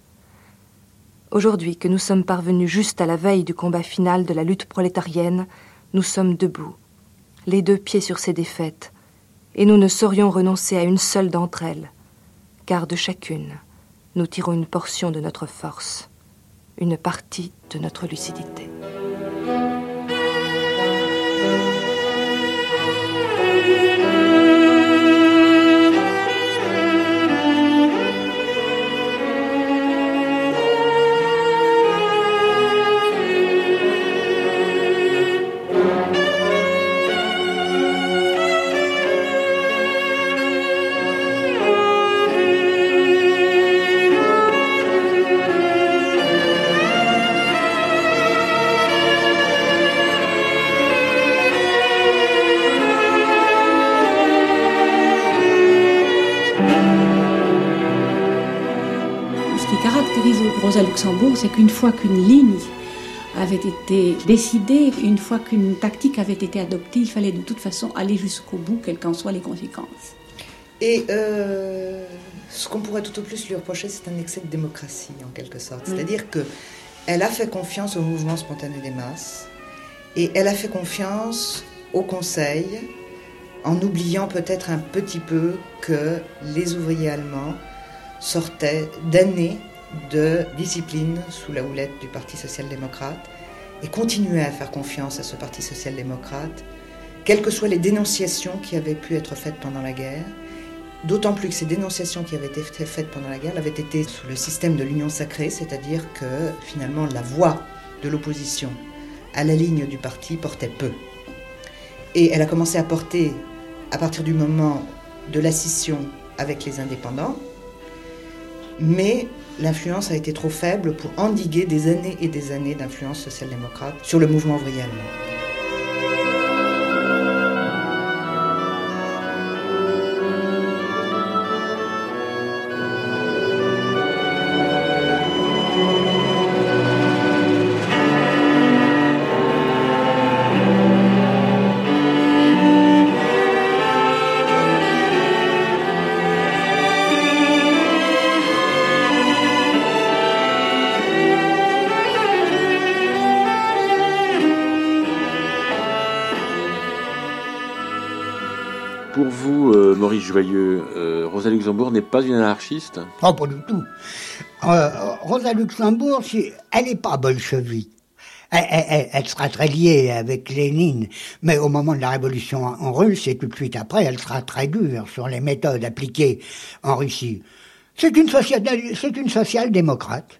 Aujourd'hui que nous sommes parvenus juste à la veille du combat final de la lutte prolétarienne, nous sommes debout, les 2 pieds sur ces défaites, et nous ne saurions renoncer à une seule d'entre elles, car de chacune, nous tirons une portion de notre force, une partie de notre lucidité. Rosa Luxembourg, c'est qu'une fois qu'une ligne avait été décidée, une fois qu'une tactique avait été adoptée, il fallait de toute façon aller jusqu'au bout, quelles qu'en soient les conséquences. Et ce qu'on pourrait tout au plus lui reprocher, c'est un excès de démocratie, en quelque sorte. C'est-à-dire qu'elle a fait confiance au mouvement spontané des masses, et elle a fait confiance au Conseil, en oubliant peut-être un petit peu que les ouvriers allemands sortaient d'années de discipline sous la houlette du Parti social-démocrate et continuaient à faire confiance à ce Parti social-démocrate, quelles que soient les dénonciations qui avaient pu être faites pendant la guerre, d'autant plus que ces dénonciations qui avaient été faites pendant la guerre avaient été sous le système de l'union sacrée, c'est-à-dire que finalement la voix de l'opposition à la ligne du parti portait peu. Et elle a commencé à porter à partir du moment de la scission avec les indépendants, mais l'influence a été trop faible pour endiguer des années et des années d'influence social-démocrate sur le mouvement ouvrier allemand. Pour vous, Maurice Joyeux, Rosa Luxembourg n'est pas une anarchiste ? Non, pas du tout. Rosa Luxembourg, elle n'est pas bolchevique. Elle sera très liée avec Lénine, mais au moment de la révolution en russe et tout de suite après, elle sera très dure sur les méthodes appliquées en Russie. C'est une social-démocrate.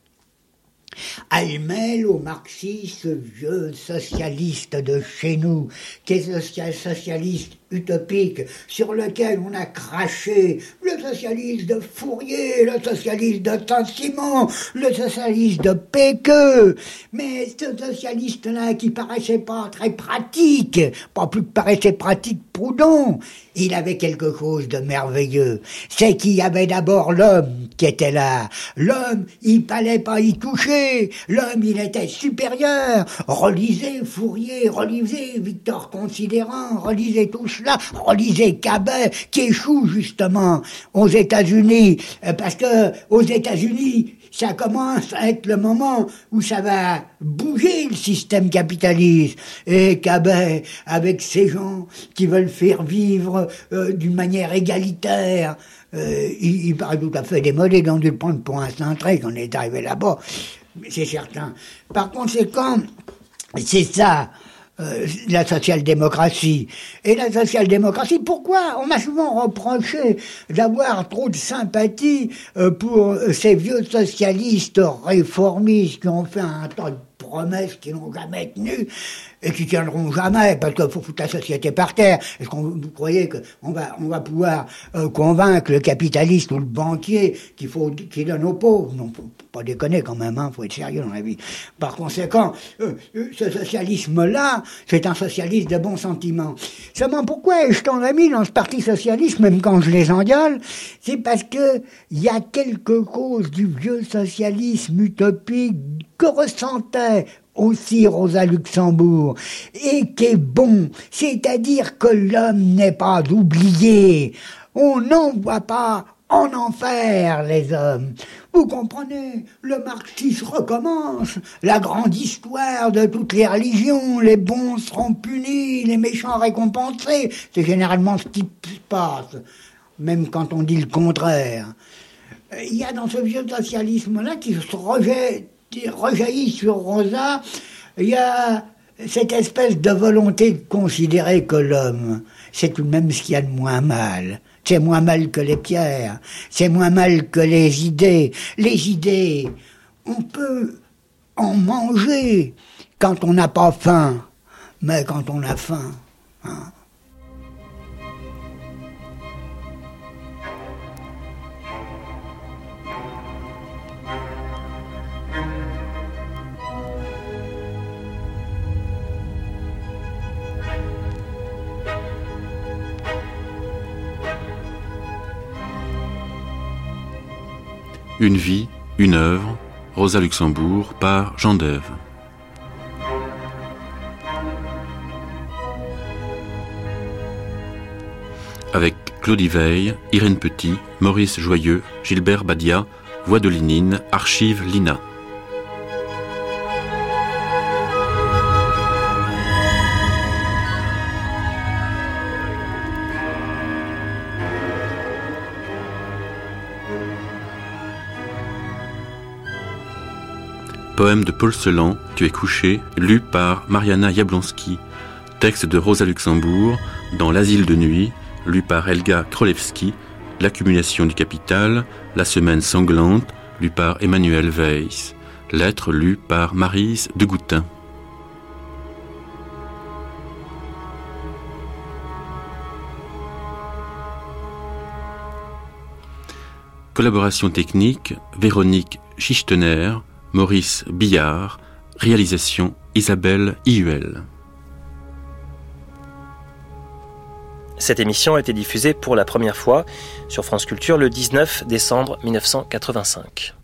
Elle mêle au marxiste ce vieux socialiste de chez nous, qui est ce socialiste utopique, sur lequel on a craché le socialiste de Fourier, le socialiste de Saint-Simon, le socialiste de Péqueux. Mais ce socialiste-là, qui paraissait pas très pratique, pas plus que paraissait pratique Proudhon, il avait quelque chose de merveilleux. C'est qu'il y avait d'abord l'homme qui était là. L'homme, il fallait pas y toucher. L'homme, il était supérieur. Relisez Fourier, relisez Victor Considérant, relisez tout cela, relisez Cabet, qui échoue justement aux États-Unis, parce que aux États-Unis, ça commence à être le moment où ça va bouger le système capitaliste. Et Cabet, avec ces gens qui veulent faire vivre d'une manière égalitaire, il paraît tout à fait démodé, donc de le prendre pour un cintré quand on est arrivé là-bas, c'est certain. Par conséquent, c'est ça, la social-démocratie. Et la social-démocratie, pourquoi on m'a souvent reproché d'avoir trop de sympathie pour ces vieux socialistes réformistes qui ont fait un tas de promesses qui n'ont jamais tenu et qui tiendront jamais, parce qu'il faut foutre la société par terre. Est-ce que vous croyez qu'on va pouvoir convaincre le capitaliste ou le banquier qu'il donne aux pauvres? Non, faut pas déconner quand même, faut être sérieux dans la vie. Par conséquent, ce socialisme-là, c'est un socialiste de bons sentiments. Seulement, pourquoi ai-je tant d'amis dans ce parti socialiste, même quand je les engueule? C'est parce que il y a quelque chose du vieux socialisme utopique que ressentait aussi Rosa Luxembourg, et qui est bon, c'est-à-dire que l'homme n'est pas oublié. On n'envoie pas en enfer les hommes. Vous comprenez, le marxisme recommence, la grande histoire de toutes les religions, les bons seront punis, les méchants récompensés. C'est généralement ce qui se passe, même quand on dit le contraire. Il y a dans ce vieux socialisme-là qui se rejaillit sur Rosa, il y a cette espèce de volonté de considérer que l'homme, c'est tout de même ce qu'il y a de moins mal. C'est moins mal que les pierres, c'est moins mal que les idées. Les idées, on peut en manger quand on n'a pas faim, mais quand on a faim, hein. Une vie, une œuvre, Rosa Luxembourg par Jean Dève. Avec Claudie Veil, Irène Petit, Maurice Joyeux, Gilbert Badia, Voix de Lénine, Archives Lina. Poème de Paul Celan, Tu es couché, lu par Mariana Jablonski. Texte de Rosa Luxembourg, Dans l'asile de nuit, lu par Helga Krolewski. L'accumulation du capital, La semaine sanglante, lu par Emmanuel Weiss. Lettre lue par Maryse de Goutin. Collaboration technique, Véronique Schichtener, Maurice Billard, réalisation Isabelle Ihuel. Cette émission a été diffusée pour la première fois sur France Culture le 19 décembre 1985.